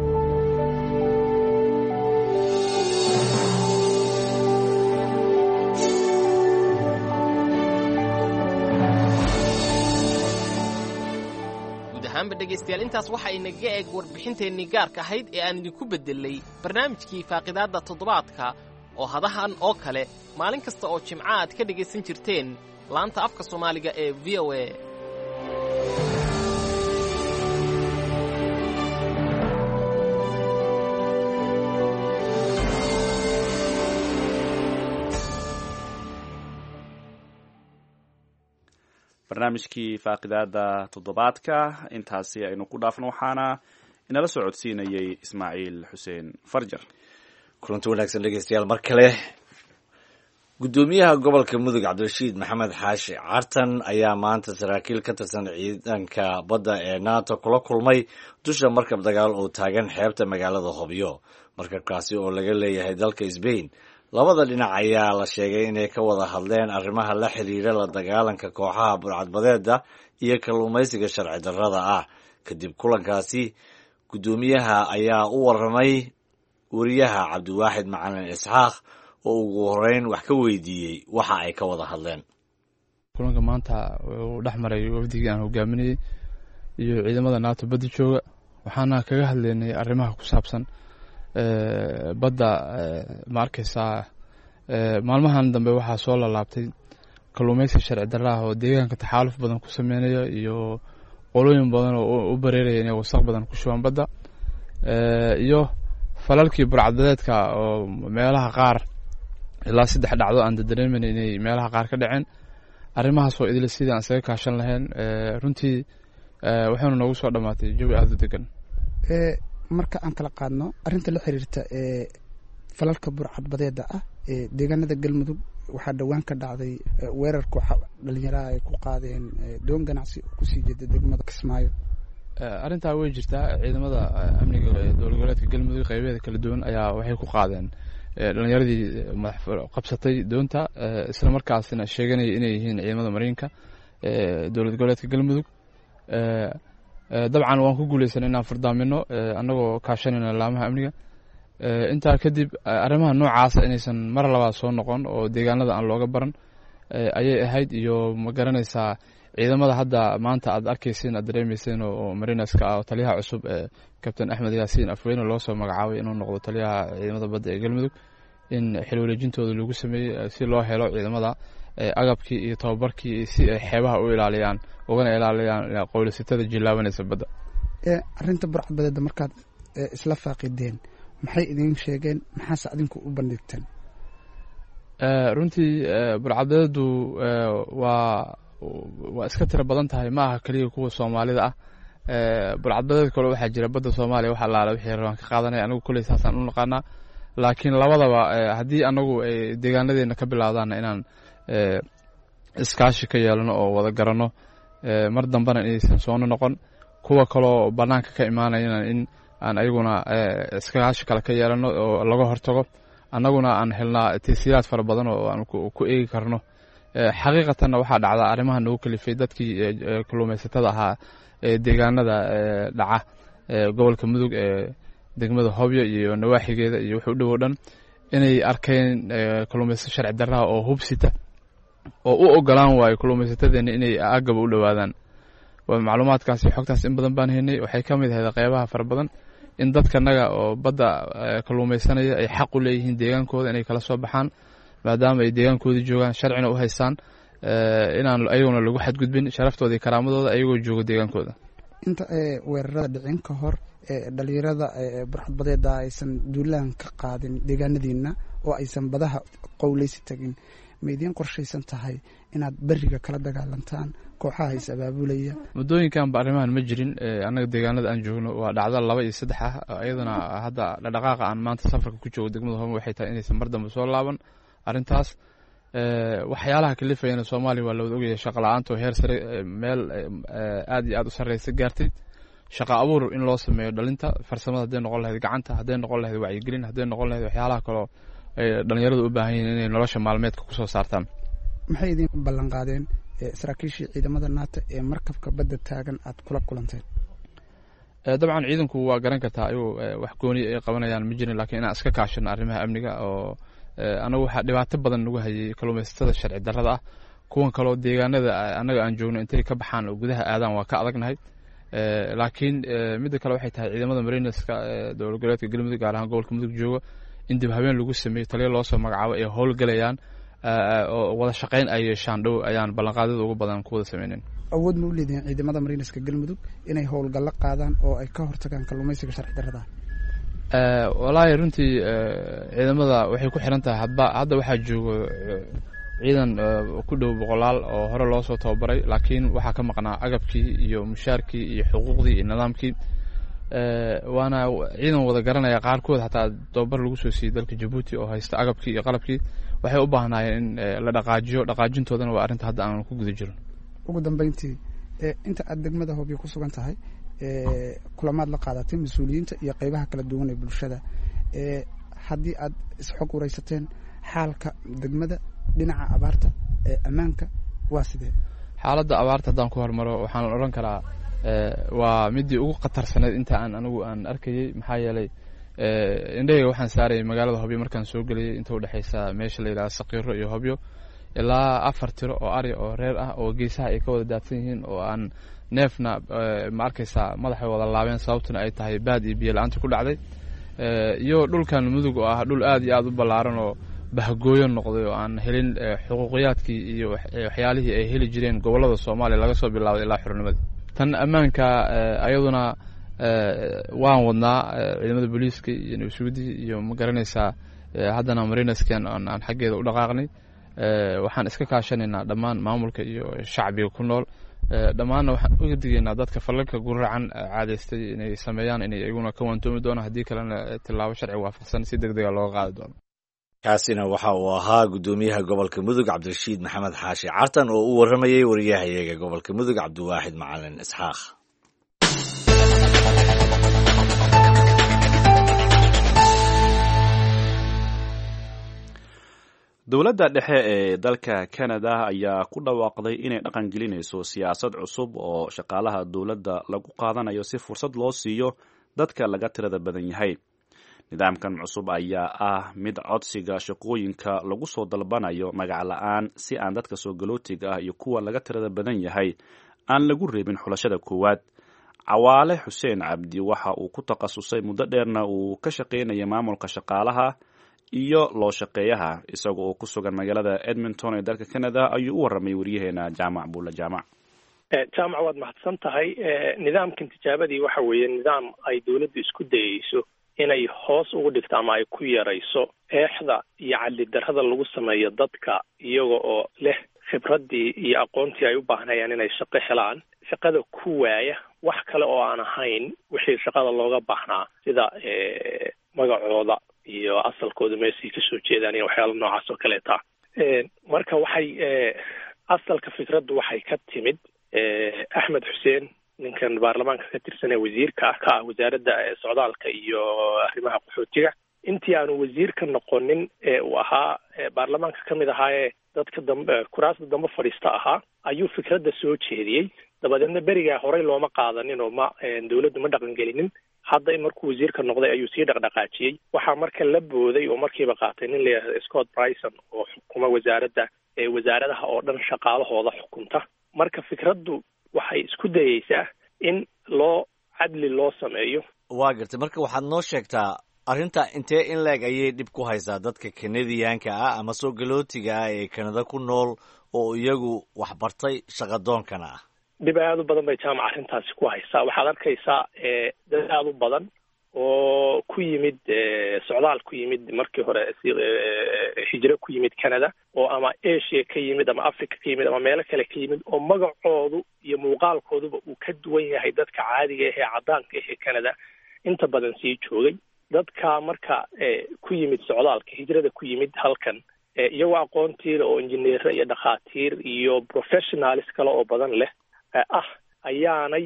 dhegeystayaal intaas waxa inaga eeg warbixinteennii gaarka ahayd ee aan idinku bedelay barnaamijkii faaqidaadda toddobaadka oo hadahan oo kale maalin kasta oo jimca aad ka dhegaysan jirteen laanta afka Soomaaliga ee v o a. barnaamijkii faaqidaada toddobaadka intaasi aynu ku dhaafno waxaana inala soo codsiinayay ismaaciil xuseen farjar. kulanti wanaagsan dhegeystayaal mar kale. guddoomiyaha gobolka mudug cabdirashiid maxamed xaashi cartan ayaa maanta saraakiil ka tirsan ciidanka badda ee nato kula kulmay dusha markab dagaal oo taagan xeebta magaalada hobyo. markabkaasi oo laga leeyahay dalka Spain. labada dhinac ayaa la sheegay inay ka wada hadleen arrimaha la xiriira la dagaalanka kooxaha burcadbadeeda iyo kalluumaysiga sharci darrada ah. kadib kulankaasi guddoomiyaha ayaa u waramay wariyaha cabdiwaaxid macalin isxaaq oo ugu horeyn wax ka weydiiyey waxa ay ka wada hadleen. kulanka maanta uu dhex maray wafdigii aan hogaaminayay iyo ciidamada nato badda jooga waxaana kaga hadlaynay arrimaha ku saabsan badda. ma arkaysaa maalmahan dambe waxaa soo lalaabtay kalluumaysi sharci darra ah oo deegaanka taxaaluf badan ku sameynaya iyo qolooyin badan oo u bareeraya inay wasaq badan ku shubaan badda iyo falalkii burcadbadeedka oo meelaha qaar ilaa 3 dhacdo aan dareemayna inay meelaha qaar ka dhaceen. arrimahaas oo idil sidii aan isaga kaashan lahayn runtii waxaanu noogu soo dhammaatay jawi aada u degan. marka aan kala qaadno arrinta la xiriirta falalka burcadbadeeda ah ee deegaanada galmudug waxaa dhowaan ka dhacday weerarka dhalinyaraha ay ku qaadeen doon ganacsi kusii jeeda degmada Kismaayo. arrintaa way jirtaa. ciidamada amniga ee dowlad goboleedka galmudug qaybaheeda kala duwan ayaa waxay ku qaadeen dhalinyaradii madax qabsatay doonta isla markaasina sheeganaya inay yihiin ciidamada mariinka dowlad goboleedka galmudug. dabcan waan ku guuleysanay inaan fardaamino annagoo kaashanayna laamaha amniga. intaa kadib arrimaha noocaasa inaysan mar labaad soo noqon oo deegaanada aan looga baran ayay ahayd. iyo ma garanaysaa ciidamada hadda maanta aad arkayseen aad dareemayseen oo marinaska ah oo taliyaha cusub kabtain axmed yaasiin afweyne loo soo magacaabay inuu noqdo taliyaha ciidamada badda ee galmudug in xil wareejintooda lagu sameeyey si loo helo ciidamada agabkii iyo tababarkii si ay xeebaha u ilaaliyaan ugana ilaaliyaan qowleysatada jilaabanaysa badda. arrinta burcadbadeeda markaad isla faaqideen maxay idin sheegeen maxaase adinku u bandhigteen? runtii burcadbadeedu waa iska tiro badan tahay ma aha keliya kuwa soomaalida ah. burcadbadeed kale waxaa jira badda soomaaliya wax allaale wixii rabaan ka qaadanaya anigu kuley saasaan u naqaanaa. laakiin labadaba haddii anagu ay deegaanadeena ka bilaawdaana inaan iskaashi ka yeelano oo wada garanno mar dambena inaysan soono noqon. kuwa kaloo banaanka ka imaanayana in aan ayaguna iskaashi kale ka yeelano oo laga hortago annaguna aan helnaa tasiiraad fara badan oo aan ku eegi karno. xaqiiqatanna waxaa dhacda arrimaha nagu kalifay dadkii kalluumaysatada ahaa ee deegaanada dhaca gobolka mudug ee degmada hobyo iyo nawaaxigeeda iyo wuxuu dhow dhan inay arkeen kalluumaysato sharci darraha oo hubsita oo u ogolaan waayo kalluumaysatadeena inay agaba u dhowaadaan. macluumaadkaasi xogtaas in badan baan haynay. waxay ka mid ahayd qeybaha fara badan in dadkanaga oo badda kalluumaysanaya ay xaq u leeyihiin deegaankooda inay kala soo baxaan maadaama ay deegaankoodii joogaan sharcina u haystaan inaan ayaguna lagu xadgudbin sharaftooda iyo karaamadooda ayagoo jooga deegaankooda. inta weerarada dhicin ka hor dhalinyarada burcadbadeeda aysan duulaan ka qaadin deegaanadiina oo aysan badaha qowleysi tagin ma idiin qorshaysan tahay inaad beriga kala dagaalantaan kooxaha is abaabulaya? muddooyinkanba arrimahan ma jirin. annaga deegaanada aan joogno waa dhacdo 2 iyo 3 ah. iyadana hadda dhaqdhaqaaqa aan maanta safarka ku joogo degmada home waxay tahay inaysan mar dambe soo laaban arrintaas. waxyaalaha kalifayana soomaaliya waa lawada ogyahay shaqa la-aanta oo heer sare meel aad iyo aad u sarreysa gaartay. shaqa abuur in loo sameeyo dhalinta farsamada hadday noqon lahayd gacanta hadday noqon lahayd wacyigelin hadday noqon lahayd waxyaalaha kaloo ay dhalinyaradu u baahan yihiin inay nolosha maalmeedka ku soo saartaan. maxay idin ballan qaadeen saraakiishii ciidamada nato ee markabka badda taagan aad kula kulanteen? dabcan ciidanku waa garan kartaa ayuu wax gooni ay qabanayaan ma jirin laakiin inaan iska kaashano arrimaha amniga oo anagu waxaa dhibaato badan nagu hayay kalluumaysatada sharci darrada ah. kuwan kaloo deegaanada annaga aan joogno intay ka baxaan oo gudaha aadaan waa ka adagnahay. laakiin midda kale waxay tahay ciidamada marineska dowlad goboleedka galmudug gaar ahaan gobolka mudug jooga in dib habeen lagu sameeyo taliya loo soo magacaabo ay howlgalayaan oo wada shaqayn ay yeeshaan dhow ayaan ballanqaadyada ugu badan ku wada sameynen. awood ma u leedihiin ciidamada marineska galmudug inay howlgallo qaadaan oo ay ka hortagaan kalluumaysiga sharci darrada? walaahi runtii ciidamada waxay ku xiran tahay hadda waxaa joogo ciidan ku dhow 100 oo hore loo soo tababaray laakiin waxaa ka maqnaa agabkii iyo mushaarkii iyo xuquuqdii iyo nidaamkii waana ciidan wada garanaya qaarkood xataa tababar lagu soo siiyey dalka Djibouti oo haysta agabkii iyo qalabkii waxay u baahnaayeen in la dhaqaajintoodana waa arrinta hadda aan ku guda jirno. ugu dambeyntii inta aad degmada Hobyo ku sugan tahay kulamaad la qaadatay mas'uuliyiinta iyo qaybaha kala duwan ee bulshada haddii aad isxog wareysateen xaalka degmada dhinaca abaarta ammaanka waa sidee? xaaladda abaarta haddaan ku hormaro waxaan oran karaa waa midii ugu khatarsaneed inta anigu aan arkayay maxaa yeelay indhahayga waxaan saaray magaalada Hobyo markaan soo galay inta u dhaxaysa meesha la yiraahdo Saqiiro iyo Hobyo ilaa 4 tiro oo ari oo reer ah oo geesaha ay ka wada daadsan yihiin oo aan neefna ma arkaysa madaxa wada laabeen sababtuna ay tahay baad iyo biyo la'aanta ku dhacday iyo dhulkan mudug oo ah dhul aad iyo aad u ballaaran oo bahgooyo noqday oo aan helin xuquuqiyaadkii iyo waxyaalihii ay heli jireen gobolada Soomaaliya laga soo bilaabay ilaa xornimada tan ammaanka ayaduna waan wadnaa ciidamada booliiska iyo nabadgelyada iyo ma garanaysaa haddana marineskan aan xaggeeda u dhaqaaqnay waxaan iska kaashanaynaa dhammaan maamulka iyo shacbiga ku nool dhammaanna waxaan uga digaynaa dadka falalka guracan caadaystay inay sameeyaan inay iyaguna ka wantoomi doonaan haddii kalena tilaabo sharci waafaqsan si degdega looga qaadi doono. kaasina waxa uu ahaa gudoomiyaha gobolka mudug cabdirashiid maxamed xaashi cartan oo u waramayay wariyahayaga gobolka mudug cabdiwaaxid macalin isxaaq. dowladda dhexe ee dalka Canada ayaa ku dhawaaqday inay dhaqan gelinayso siyaasad cusub oo shaqaalaha dowladda lagu qaadanayo si fursad loo siiyo dadka laga tirada badan yahay. nidaamkan cusub ayaa ah mid codsiga shaqooyinka lagu soo dalbanayo magac la'aan si aan dadka soo galootiga ah iyo kuwa laga tirada badan yahay aan lagu reebin xulashada koowaad. Cawaale Xuseen Cabdi waxa uu ku takhasusay muddo dheerna uu ka shaqeynaya maamulka shaqaalaha iyo loo shaqeeyaha isaga oo ku sugan magaalada Edmonton ee dalka Canada ayuu u waramay wariyaheena Jaamac Buula Jaamac. Jaamac waad mahadsan tahay. nidaamkan tijaabadii waxa weeye nidaam ay dawladdu isku dayayso inay hoos ugu dhigto ama ay ku yarayso eexda iyo cadlidarrada lagu sameeyo dadka iyaga oo leh khibradii iyo aqoontii ay u baahnayaan inay shaqo helaan shaqada ku waaya wax kale oo aan ahayn wixii shaqada looga baahnaa sida magacooda iyo asalkooda meeshii ka soo jeedaan iyo waxyaalo noocaas oo kaleeta marka waxay asalka fikraddu waxay ka timid Axmed Xuseen ninkan baarlamaanka ka tirsan ee wasiirka ka ah wasaaradda socdaalka iyo arrimaha qaxootiga intii aanu wasiirka noqonin uu ahaa baarlamaanka ka mid ahaa ee dadka dambe kuraasta dambe fadhiista ahaa ayuu fikradda soo jeediyey dabadeedna berigaa horey looma qaadanin oo dawladdu ma dhaqangelinin hadda in markuu wasiirka noqday ayuu sii dhaqdhaqaajiyey waxaa marka la booday oo markiiba qaatay nin la yidhaahdo Scott Bryson oo xukuma wasaaradaha oo dhan shaqaalahooda xukunta marka fikraddu waxay isku dayaysaa in loo cadli loo sameeyo. waa gartay marka waxaad noo sheegtaa arrinta intee in leeg ayay dhib ku haysaa dadka Canadianka ah ama soo galootiga ah ee Canada ku nool oo iyagu wax bartay shaqadoonkana ah? dhib aad u badan bay jaamac arrintaasi ku haysaa. waxaad arkaysaa dad aad u badan oo ku yimid socdaal ku yimid markii hore hijro ku yimid Canada oo ama Asia ka yimid ama Africa ka yimid ama meelo kale ka yimid oo magacoodu iyo muuqaalkooduba uu ka duwan yahay dadka caadiga ah ee caddaanka ah ee Canada inta badan sii joogay. dadka marka ku yimid socdaalka hijrada ku yimid halkan iyagoo aqoontiida oo injineero iyo dhakhaatiir iyo professionals kale oo badan leh ayaanay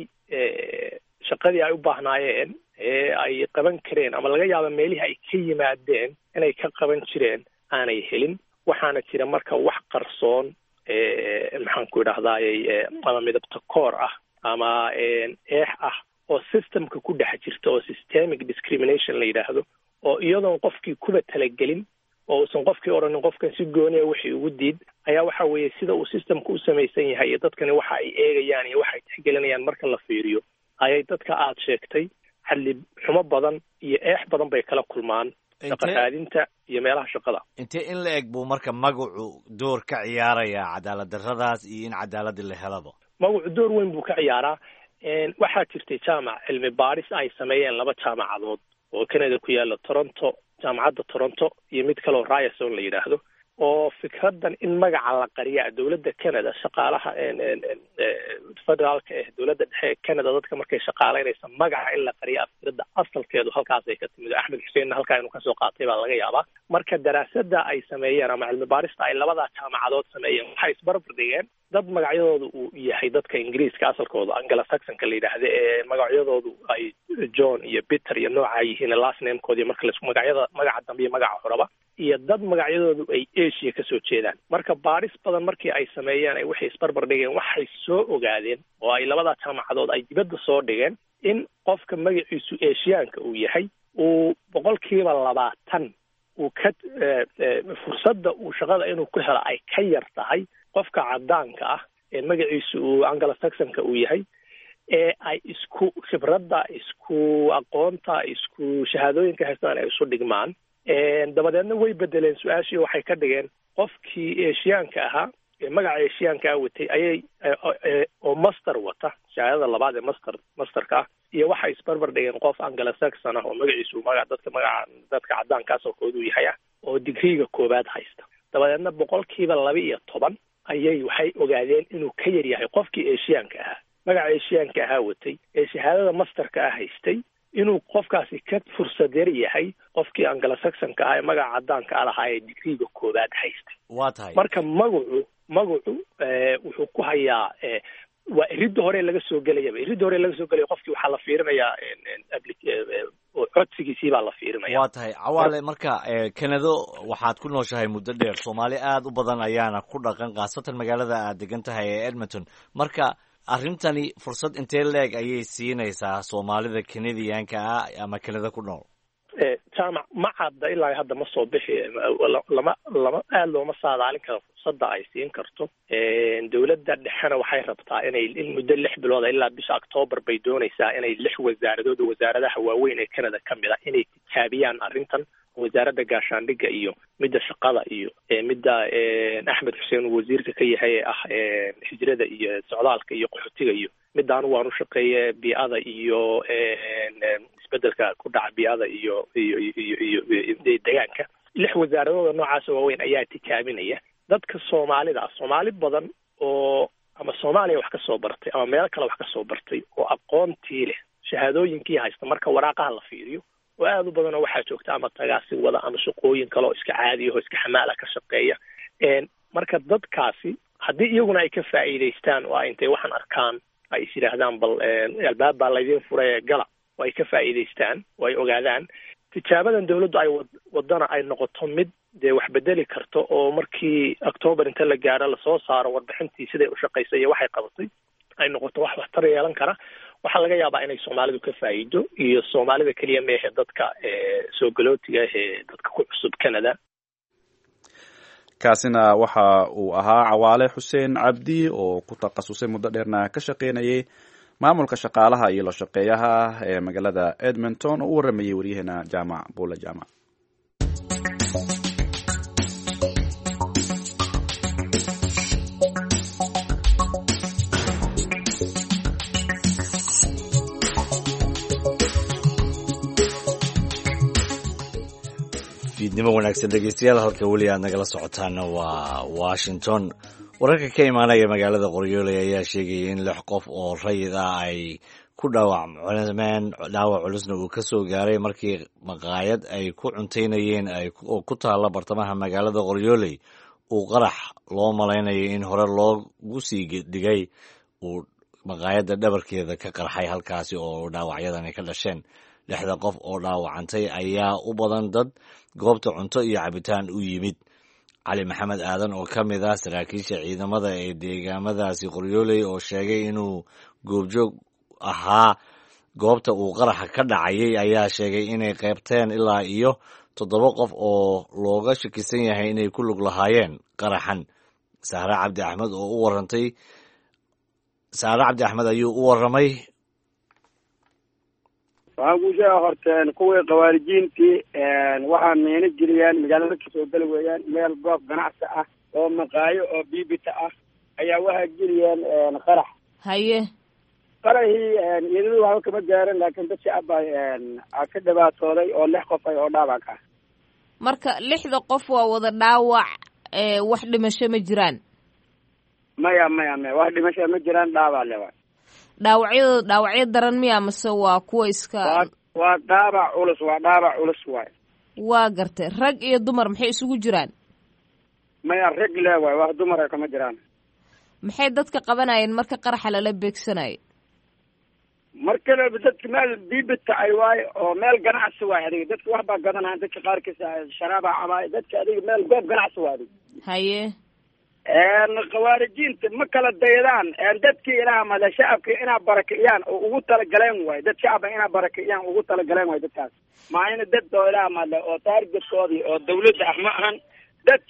shaqadii ay u baahnaayeen ay qaban kareen ama laga yaabo meelihii ay ka yimaadeen inay ka qaban jireen aanay helin. waxaana jira marka wax qarsoon maxaan ku idhahdayy ama midabta koor ah ama eex ah oo systemka ku dhex jirta oo systemic discrimination la yidhaahdo oo iyadoon qofkii kuba talagelin oo uusan qofkii odhanin qofkan si gooniya wixii ugu diid ayaa waxa weeye sida uu systemka u samaysan yahay iyo dadkani waxa ay eegayaan iyo waxa ay tixgelinayaan marka la fiiriyo ayay dadka aad sheegtay xalli xumo badan iyo eex badan bay kala kulmaan shaqaqaadinta iyo meelaha shaqada. intee in la eg buu marka magacu door ka ciyaarayaa cadaalad darradaas iyo in cadaaladii la helaba? magacu door weyn buu ka ciyaaraa. waxaa jirtay jaamac cilmi baaris ay sameeyeen 2 jaamacadood oo Canada ku yaala Toronto jaamacadda Toronto iyo mid kale oo Ryerson la yidhaahdo oo fikraddan in magaca la qariya dowladda Canada shaqaalaha federaalka dowladda dhexe Canada dadka markay shaqaaleynaysa magaca in la qariya fikradda asalkeedu halkaas ay ka timid Axmed Xuseen halkaa inuu kasoo qaatay baa laga yaabaa marka daraasadda ay sameeyeen ama cilmi baarista ay labada jaamacadood sameeyeen waxay isbarbar dhigeen dad magacyadoodu uu yahay dadka Ingiriiska asalkooda Anglo-Saxonka la yiraahdo ee magacyadoodu ay John iyo Peter iyo nooca yihiin last name-koodii marka la isku magaca dambe iyo magaca horaba iyo dad magacyadoodu ay Asia ka soo jeedaan marka baaris badan markii ay sameeyeen ay waxay isbarbar dhigeen waxay soo ogaadeen oo ay labada jaamacadood ay dibadda soo dhigeen in qofka magaciisu Asiaanka uu yahay uu 20% uu ka fursadda uu shaqada inuu ku helo ay ka yar tahay qofka cadaanka ah ee magaciisu uu Anglo-Saxonka uu yahay ee ay isku khibradda isku aqoonta isku shahaadooyinka haystaan ay isu dhigmaan dabadeedna way bedeleen su-aashii waxay ka dhigeen qofkii Asiaanka ahaa ee magaca Asiaanka watay ayay oo master wata shahaadada labaad ee masterka iyo waxay isbarbar dhigeen qof Anglo-Saxon ah oo magaciisu dadka cadaanka asalkoodu yahay oo digriga koobaad haysta dabadeedna 12% ayay waxay ogaadeen inuu ka yar yahay qofkii Asiaanka ahaa magaca Asiaanka ahaa watay ee shahaadada masterka ah haystay inuu qofkaasi ka fursad yar yahay qofkii Anglo-Saxonka ah ee magaca cadaanka lahaa ee digriga koobaad haystay waa tahay marka magacu wuxuu ku hayaa waa iridda hore laga soo gelaya qofkii waxaa la fiirinayaa codsigiisii baa la fiirinaya waa tahay cawaale marka Canada waxaad ku nooshahay muddo dheer Soomaali aad u badan ayaana ku dhaqan qaasatan magaalada aad degan tahay ee Edmonton marka arrintani fursad intee leeg ayay siinaysaa Soomaalida Canadianka ah ama Canada ku nool jaamac ma cadda ilaa hadda ma soo bixi lama aad looma saadaalin karo fursadda ay siin karto dowladda dhexena waxay rabtaa inay in muddo 6 bilood ilaa bisha October bay doonaysaa inay 6 wasaaradood wasaaradaha waaweyn ee Canada ka mid ah inay tijaabiyaan arrintan wasaaradda gaashaandhigga iyo midda shaqada iyo midda Axmed Xuseen wasiirka ka yahay hijrada iyo socdaalka iyo qaxootiga iyo midaan waan u shaqeeyay bi'ada iyo isbedelka ku dhaca bi'ada iyo deegaanka 6 wasaaradood noocaas oo weyn ayaa tijaabinaya dadka Soomaali badan oo ama Soomaaliya wax ka soo bartay ama meel kale wax ka soo bartay oo aqoontii leh shahaadooyinkii haysta marka waraaqaha la fiiriyo oo aad u badan oo waxaa joogta ama tagaasi wada ama shaqooyin kale oo iska caadi ah oo iska xamaala ka shaqeeya marka dadkaasi haddii iyaguna ay ka faa'iideystaan oo intay waxaan arkaan ay yiraahdaan bal albaab baa laydin furay gala oo ay ka faa'iideystaan oo ay ogaadaan tijaabadan dawladdu ay wadana ay noqoto mid dee wax bedeli karto oo markii October inta la gaaro la soo saaro warbixintii siday u shaqeysay iyo waxay qabatay ay noqoto wax waxtar yeelan kara waxaa laga yaabaa inay Soomaalidu ka faa'iido iyo Soomaalida kaliya ma aha dadka soo galootiga ee dadka ku cusub Canada kaasina waxa uu ahaa Cawaale Xuseen Cabdi oo ku takhasusay muddo dheerna ka shaqeynayay maamulka shaqaalaha iyo la shaqeeyaha ee magaalada Edmonton oo u waramayay wariyahena Jaamac Buula Jaamac fiidnimo wanaagsan dhegeystayaal halka weli aad nagala socotaana waa Washington wararka ka imaanaya magaalada Qoryooley ayaa sheegaya in 6 qof oo rayid ah ay ku dhaawacmeen dhaawac culusna uu ka soo gaaray markii maqaayad ay ku cunteynayeen oo ku taala bartamaha magaalada Qoryooley uu qarax loo malaynayo in hore loogu sii dhigay uu maqaayadda dhabarkeeda ka qarxay halkaasi oo dhaawacyadan ay ka dhasheen 6 qof oo dhaawacantay ayaa u badan dad goobta cunto iyo cabitaan u yimid Cali Maxamed Aadan oo ka mid ah saraakiisha ciidamada ee deegaamadaasi Qoryooley oo sheegay inuu goobjoog ahaa goobta uu qaraxa ka dhacayay ayaa sheegay inay qaybteen ilaa iyo 7 qof oo looga shakisan yahay inay ku lug lahaayeen qaraxan Saare Cabdi Axmed ayuu u waramay waxaan ku sheegay horteen kuwii qawaarijiintii waxaa meena geliyaan magaalada kasoo gali weeyaan meel goob ganacsi ah oo maqaayo oo biibita ah ayaa waxaa geliyaan qarax haye qaraxii iyadadu waxba kama gaaran laakiin dad shacab aa ka dhibaatooday oo 6 qof ay oo dhaawac ah marka 6 qof waa wada dhaawac wax dhimasho ma jiraan? maya wax dhimasho ma jiraan, dhaawac le waay. dhaawacyo daran miya mase waa kuwa iska? waa dhaawac culus waay. waa gartay. rag iyo dumar maxay isugu jiraan? maya rag le waay, wax dumara kama jiraan. maxay dadka qabanayeen marka qaraxa lala beegsanayay? markale dadka meel biibita ay waaye oo meel ganacsi waay adiga, dadka wax baa gadanaya, dadka qaarkiisa sharaaba cabaay, dadka adiga meel goob ganacsi waa adiga. haye khawaarijiinta ma kala daydaan, dadkii ilaa male shacabka inaa barakiciyaan oo ugu talagaleen waay, dad shacaba inaa barakiciyaan ugu talagaleen waay dadkaas. maa ina dad oo ilaa male oo taargetkoodii oo dawladda ah ma ahan, dad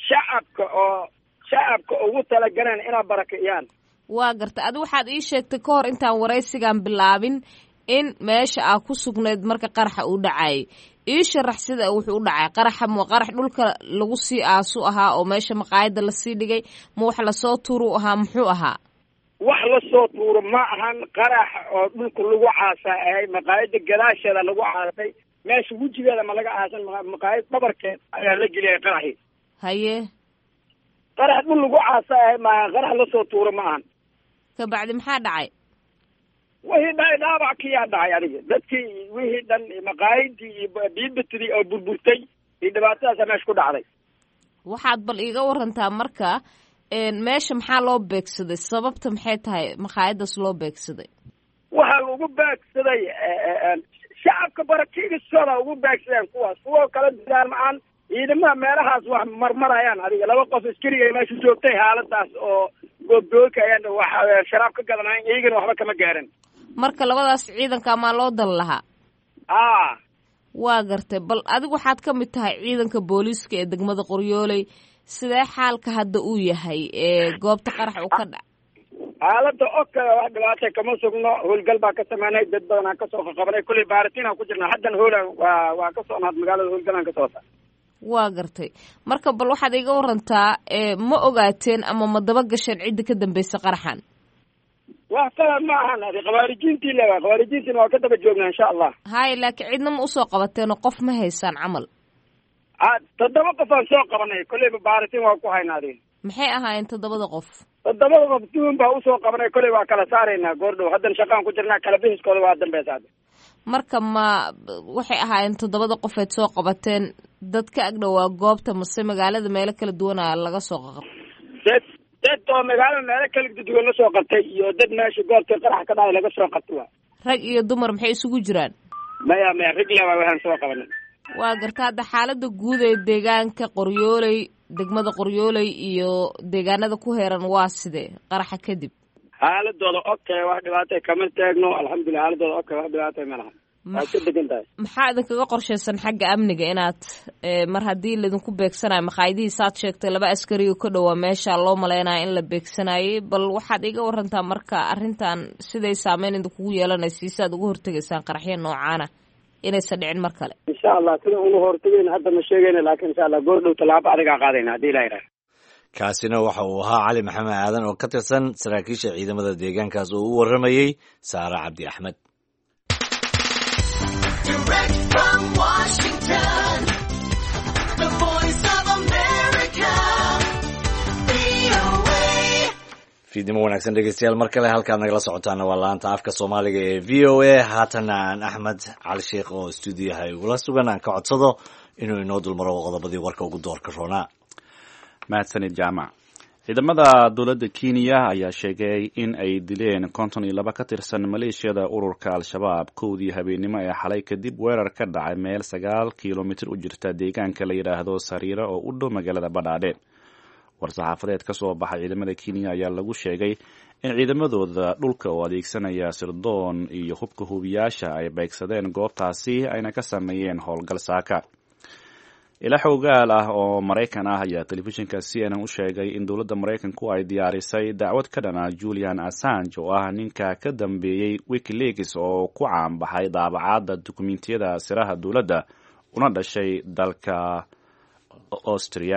shacabka ugu talagaleen inaa barakiciyaan. waa garta. adi waxaad ii sheegtay ka hor intaan waraysigan bilaabin in meesha aa ku sugnayd marka qaraxa uu dhacayay. ii sharax sida wuxuu u dhacay qaraxa. ma qarax dhulka lagu sii aasu ahaa oo meesha maqaayada lasii dhigay, ma wax lasoo tuuru ahaa, muxuu ahaa? wax lasoo tuuro ma ahan, qarax oo dhulka lagu caasa ahay, maqaayada gadaasheeda lagu caasay, meesha wejigeeda ma laga aasan, maqaayad dhabarkeed ayaa la geliyay qaraxii. haye qarax dhul lagu caasa ahay maaha, qarax lasoo tuuro ma ahan. kabacdi maxaa dhacay? wixii dhacay dhaawac kiyaa dhacay adiga, dadkii wixii dhan maqaayadii iyo biibitidii oo burburtay iyo dhibaatadaasa meesha ku dhacday. waxaad bal iiga warantaa marka meesha maxaa loo beegsaday? sababta maxay tahay maqaayadaas loo beegsaday? waxaa ugu beegsaday shacabka barakiigistooda ugu beegsadeen kuwaas, kuwa kala diraan ma-aan ciidamaha meelahaas wax marmarayaan adiga. 2 qof askariga meesha joogtay xaaladaas oo goobgoolka ayaan wax sharaab ka gadanayn, iyagana waxba kama gaarin. marka labadaas ciidanka maa loo dal lahaa? waa gartay. bal adigu waxaad ka mid tahay ciidanka booliiska ee degmada Qoryooley, sidee xaalka hadda uu yahay goobta qarax uu ka dhac? xaalada wax dhibaatay kama sugno, howlgal baa ka sameynay, dad badanaa kasoo qaqabanay, kulley baaritiin ku jirnaa. haddan hoola waa ka socnaad magaalada, howlgalaan ka socota. waa gartay. marka bal waxaad iga warantaa ma ogaateen ama ma daba gasheen cidda ka dambaysa qaraxan? wax kale ma ahan, khawaarijiintii le waa, khawaarijiintiina waa ka daba joognaa insha allah. hay laakiin cidna ma usoo qabateenoo qof ma haysaan camal? 7 qof aan soo qabanay, kolleyba baaritiin waa ku haynaadeen. maxay ahaayeen 7 qof? 7 qof duun baa usoo qabanay, kolley waa kala saaraynaa goordhow. haddan shaqaan ku jirnaa, kala bixiskooda waa dambeysa. marka ma waxay ahaayeen 7 qofeed soo qabateen dad ka agdhowaa goobta, mase magaalada meelo kala duwanaa laga soo qabtay? dad oo magaalada meelo kala duwan la soo qabtay iyo dad meesha goobta qarax ka dhacay laga soo qabtay. waa rag iyo dumar maxay isugu jiraan? maya rag laba waxaan soo qabanay. waa garta. hadda xaalada guud ee deegaanka Qoryooley, degmada Qoryooley iyo deegaanada ku heeran waa sidee qaraxa kadib? xaaladooda okay, wax dhibaatay kama taagno, alxamdulilah. xaaladooda okay, wax dhibaatay ma laha, waa ka degan tahay. maxaa idinkaga qorshaysan xagga amniga inaad mar haddii laydinku beegsanayo maqaayadihii saad sheegtay 2 askari oo ka dhowaa meesha loo malaynayo in la beegsanayay, bal waxaad iga warantaa marka arrintan siday saameyn idinkugu yeelanaysa, si aad uga hortegaysaan qaraxyo noocaana inaysan dhicin mar kale? insha allah sida uga hortegayna hadda ma sheegayna, laakiin insha allah goordhow tallaabo adigaa qaadayna haddii ilaa yidhaah. kaasina waxa uu ahaa cali maxamed aadan oo ka tirsan saraakiisha ciidamada deegaankaas oo u waramayey Saara Cabdi Axmed. fiidnimo wanaagsan dhegeystayaal, mar kale halkaad nagala socotaana waa laanta afka soomaaliga ee v o a. haatana aan axmed cali sheekh oo stuudiyaha igula sugan aan ka codsado inuu inoo dulmaro qodobadii warka ugu doorka roonaa. mahadsanid jaamac. ciidamada dowladda Kenya ayaa sheegay in ay dileen 52 ka tirsan maleeshiyada ururka al-shabaab 1dii habeenimo ee xalay kadib weerar ka dhacay meel 9 kilomitir u jirta deegaanka la yidhaahdo Sariira oo u dhow magaalada Badhaadhe. war-saxaafadeed ka soo baxay ciidamada Kenya ayaa lagu sheegay in ciidamadooda dhulka oo adeegsanaya sirdoon iyo hubka hubiyaasha ay beegsadeen goobtaasi ayna ka sameeyeen howlgal saaka. ila xoogaal ah oo Maraykan ah ayaa telefishinka CNN u sheegay in dowladda Maraykanku ay diyaarisay dacwad ka dhana Julian Assange oo ah ninka ka dambeeyay WikiLeaks oo ku caan baxay daabacaadda dukumentiyada siraha dowladda una dhashay dalka Austria.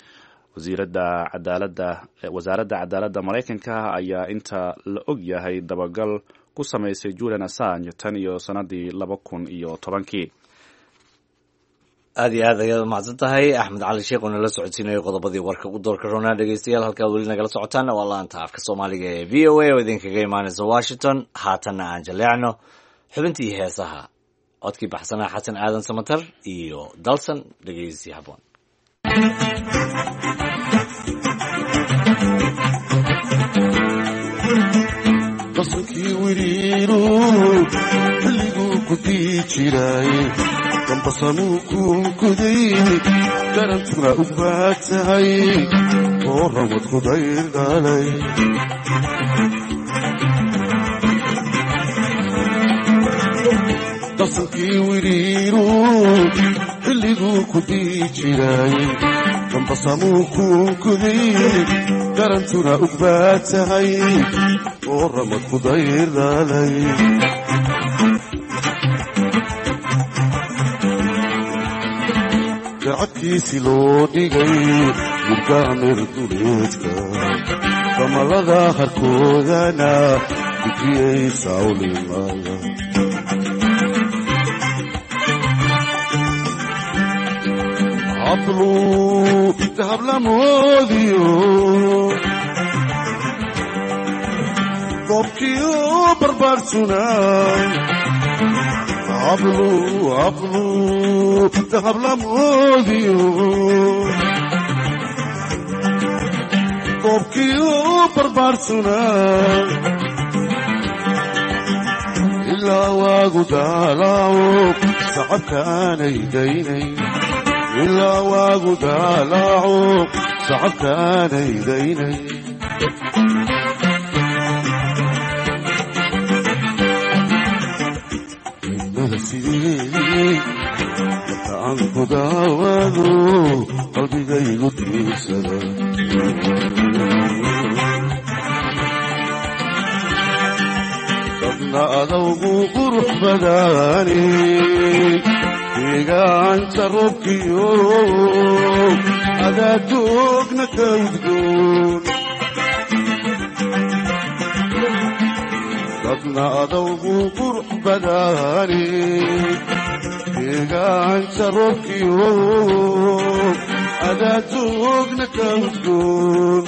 wasaaradda cadaaladda Maraykanka ayaa inta la og yahay dabagal ku samaysay Julian Assange tan iyo sanadii 2010. aad iyo aad ayaad mahadsan tahay axmed cali sheekh oo nala socodsiinayo qodobadii warka u doorka roonaa dhegeystayaal halkaad weli nagala socotaana waa laanta afka soomaaliga ee v o a oo idinkaga imaanaysa washington haatanna aan jaleecno xubintii heesaha codkii baxsanaa xasan aadan samatar iyo dalsan dhegeysi haboon qasankii wiriiru xilliguu ku dii jiray dambasanuu kuunkuday garantuna u baagtahay oo ramad ku daydhalay qasankii wiriiru xilliguu ku dii jiray dambasanuu kuunkuday garantuna u baagtahay oo ramad ku daydhalay garcadkiisi loo dhigay murgaamir duleedka damalada harkoodana dujiyay sawlimada hablu dahablamoodiyo goobkiyo barbaarsuna hablu dahablamoodiyo goobkiyo barbaarsuna ilaa waagu daalaaco sacabkaanay daynay ilaa waagu daalaaco sacabkaanay daynay marka aan ku daawado qalbigaygu tiirsada dadna adawgu qurux badaani deegaanta roobkiyo adaa doogna ka udgoon dadna adawgu qurux badaani deegaanta roobkiyo adaa doogna ka udgoon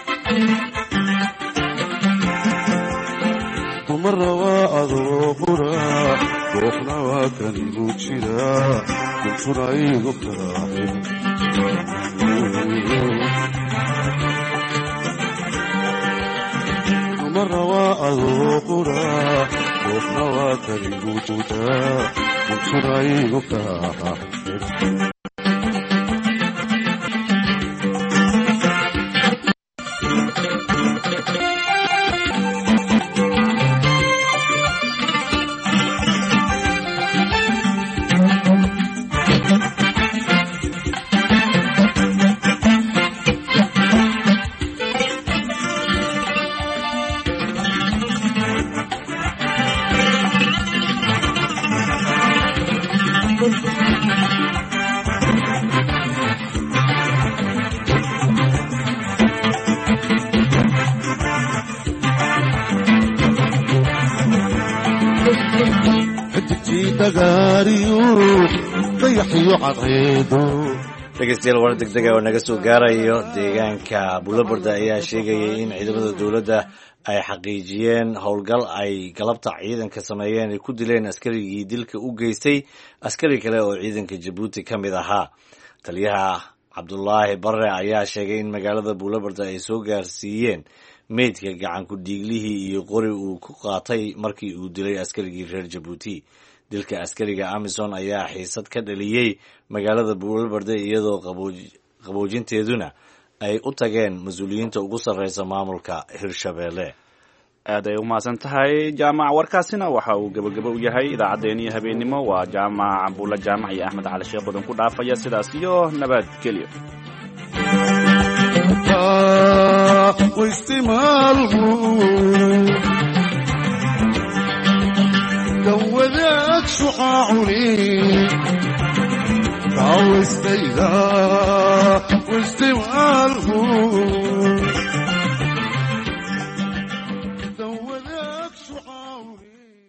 dumara waa adoo qura goofna waa kanigu jira kuntuna igu kaaxin dumara waa adoo qura goofna waa kanigu jira kuntuna igu kaaxin dhegeystayaal war degdega oo naga soo gaarayo deegaanka buulaburda ayaa sheegayay in ciidamada dowladda ay xaqiijiyeen howlgal ay galabta ciidanka sameeyeen ay ku dileen askarigii dilka u geystay askari kale oo ciidanka jabuuti ka mid ahaa taliyaha cabdulaahi barre ayaa sheegay in magaalada buulaburda ay soo gaarsiiyeen meydka gacanku dhiiglihii iyo qori uu ku qaatay markii uu dilay askarigii reer jabuuti dilka askariga amison ayaa xiisad ka dhaliyey magaalada buulaburda iyadoo qaboojinteeduna ay u tageen mas-uuliyiinta ugu sarreysa maamulka hirshabeelle aad ay u mahadsan tahay jaamac warkaasina waxa uu gebagabo u yahay idaacaddeenii habeennimo waa jaamac buulla jaamac iyo axmed cali sheekh odan ku dhaafaya sidaas iyo nabadgelyo wadaag shuqaacuni kaawistayda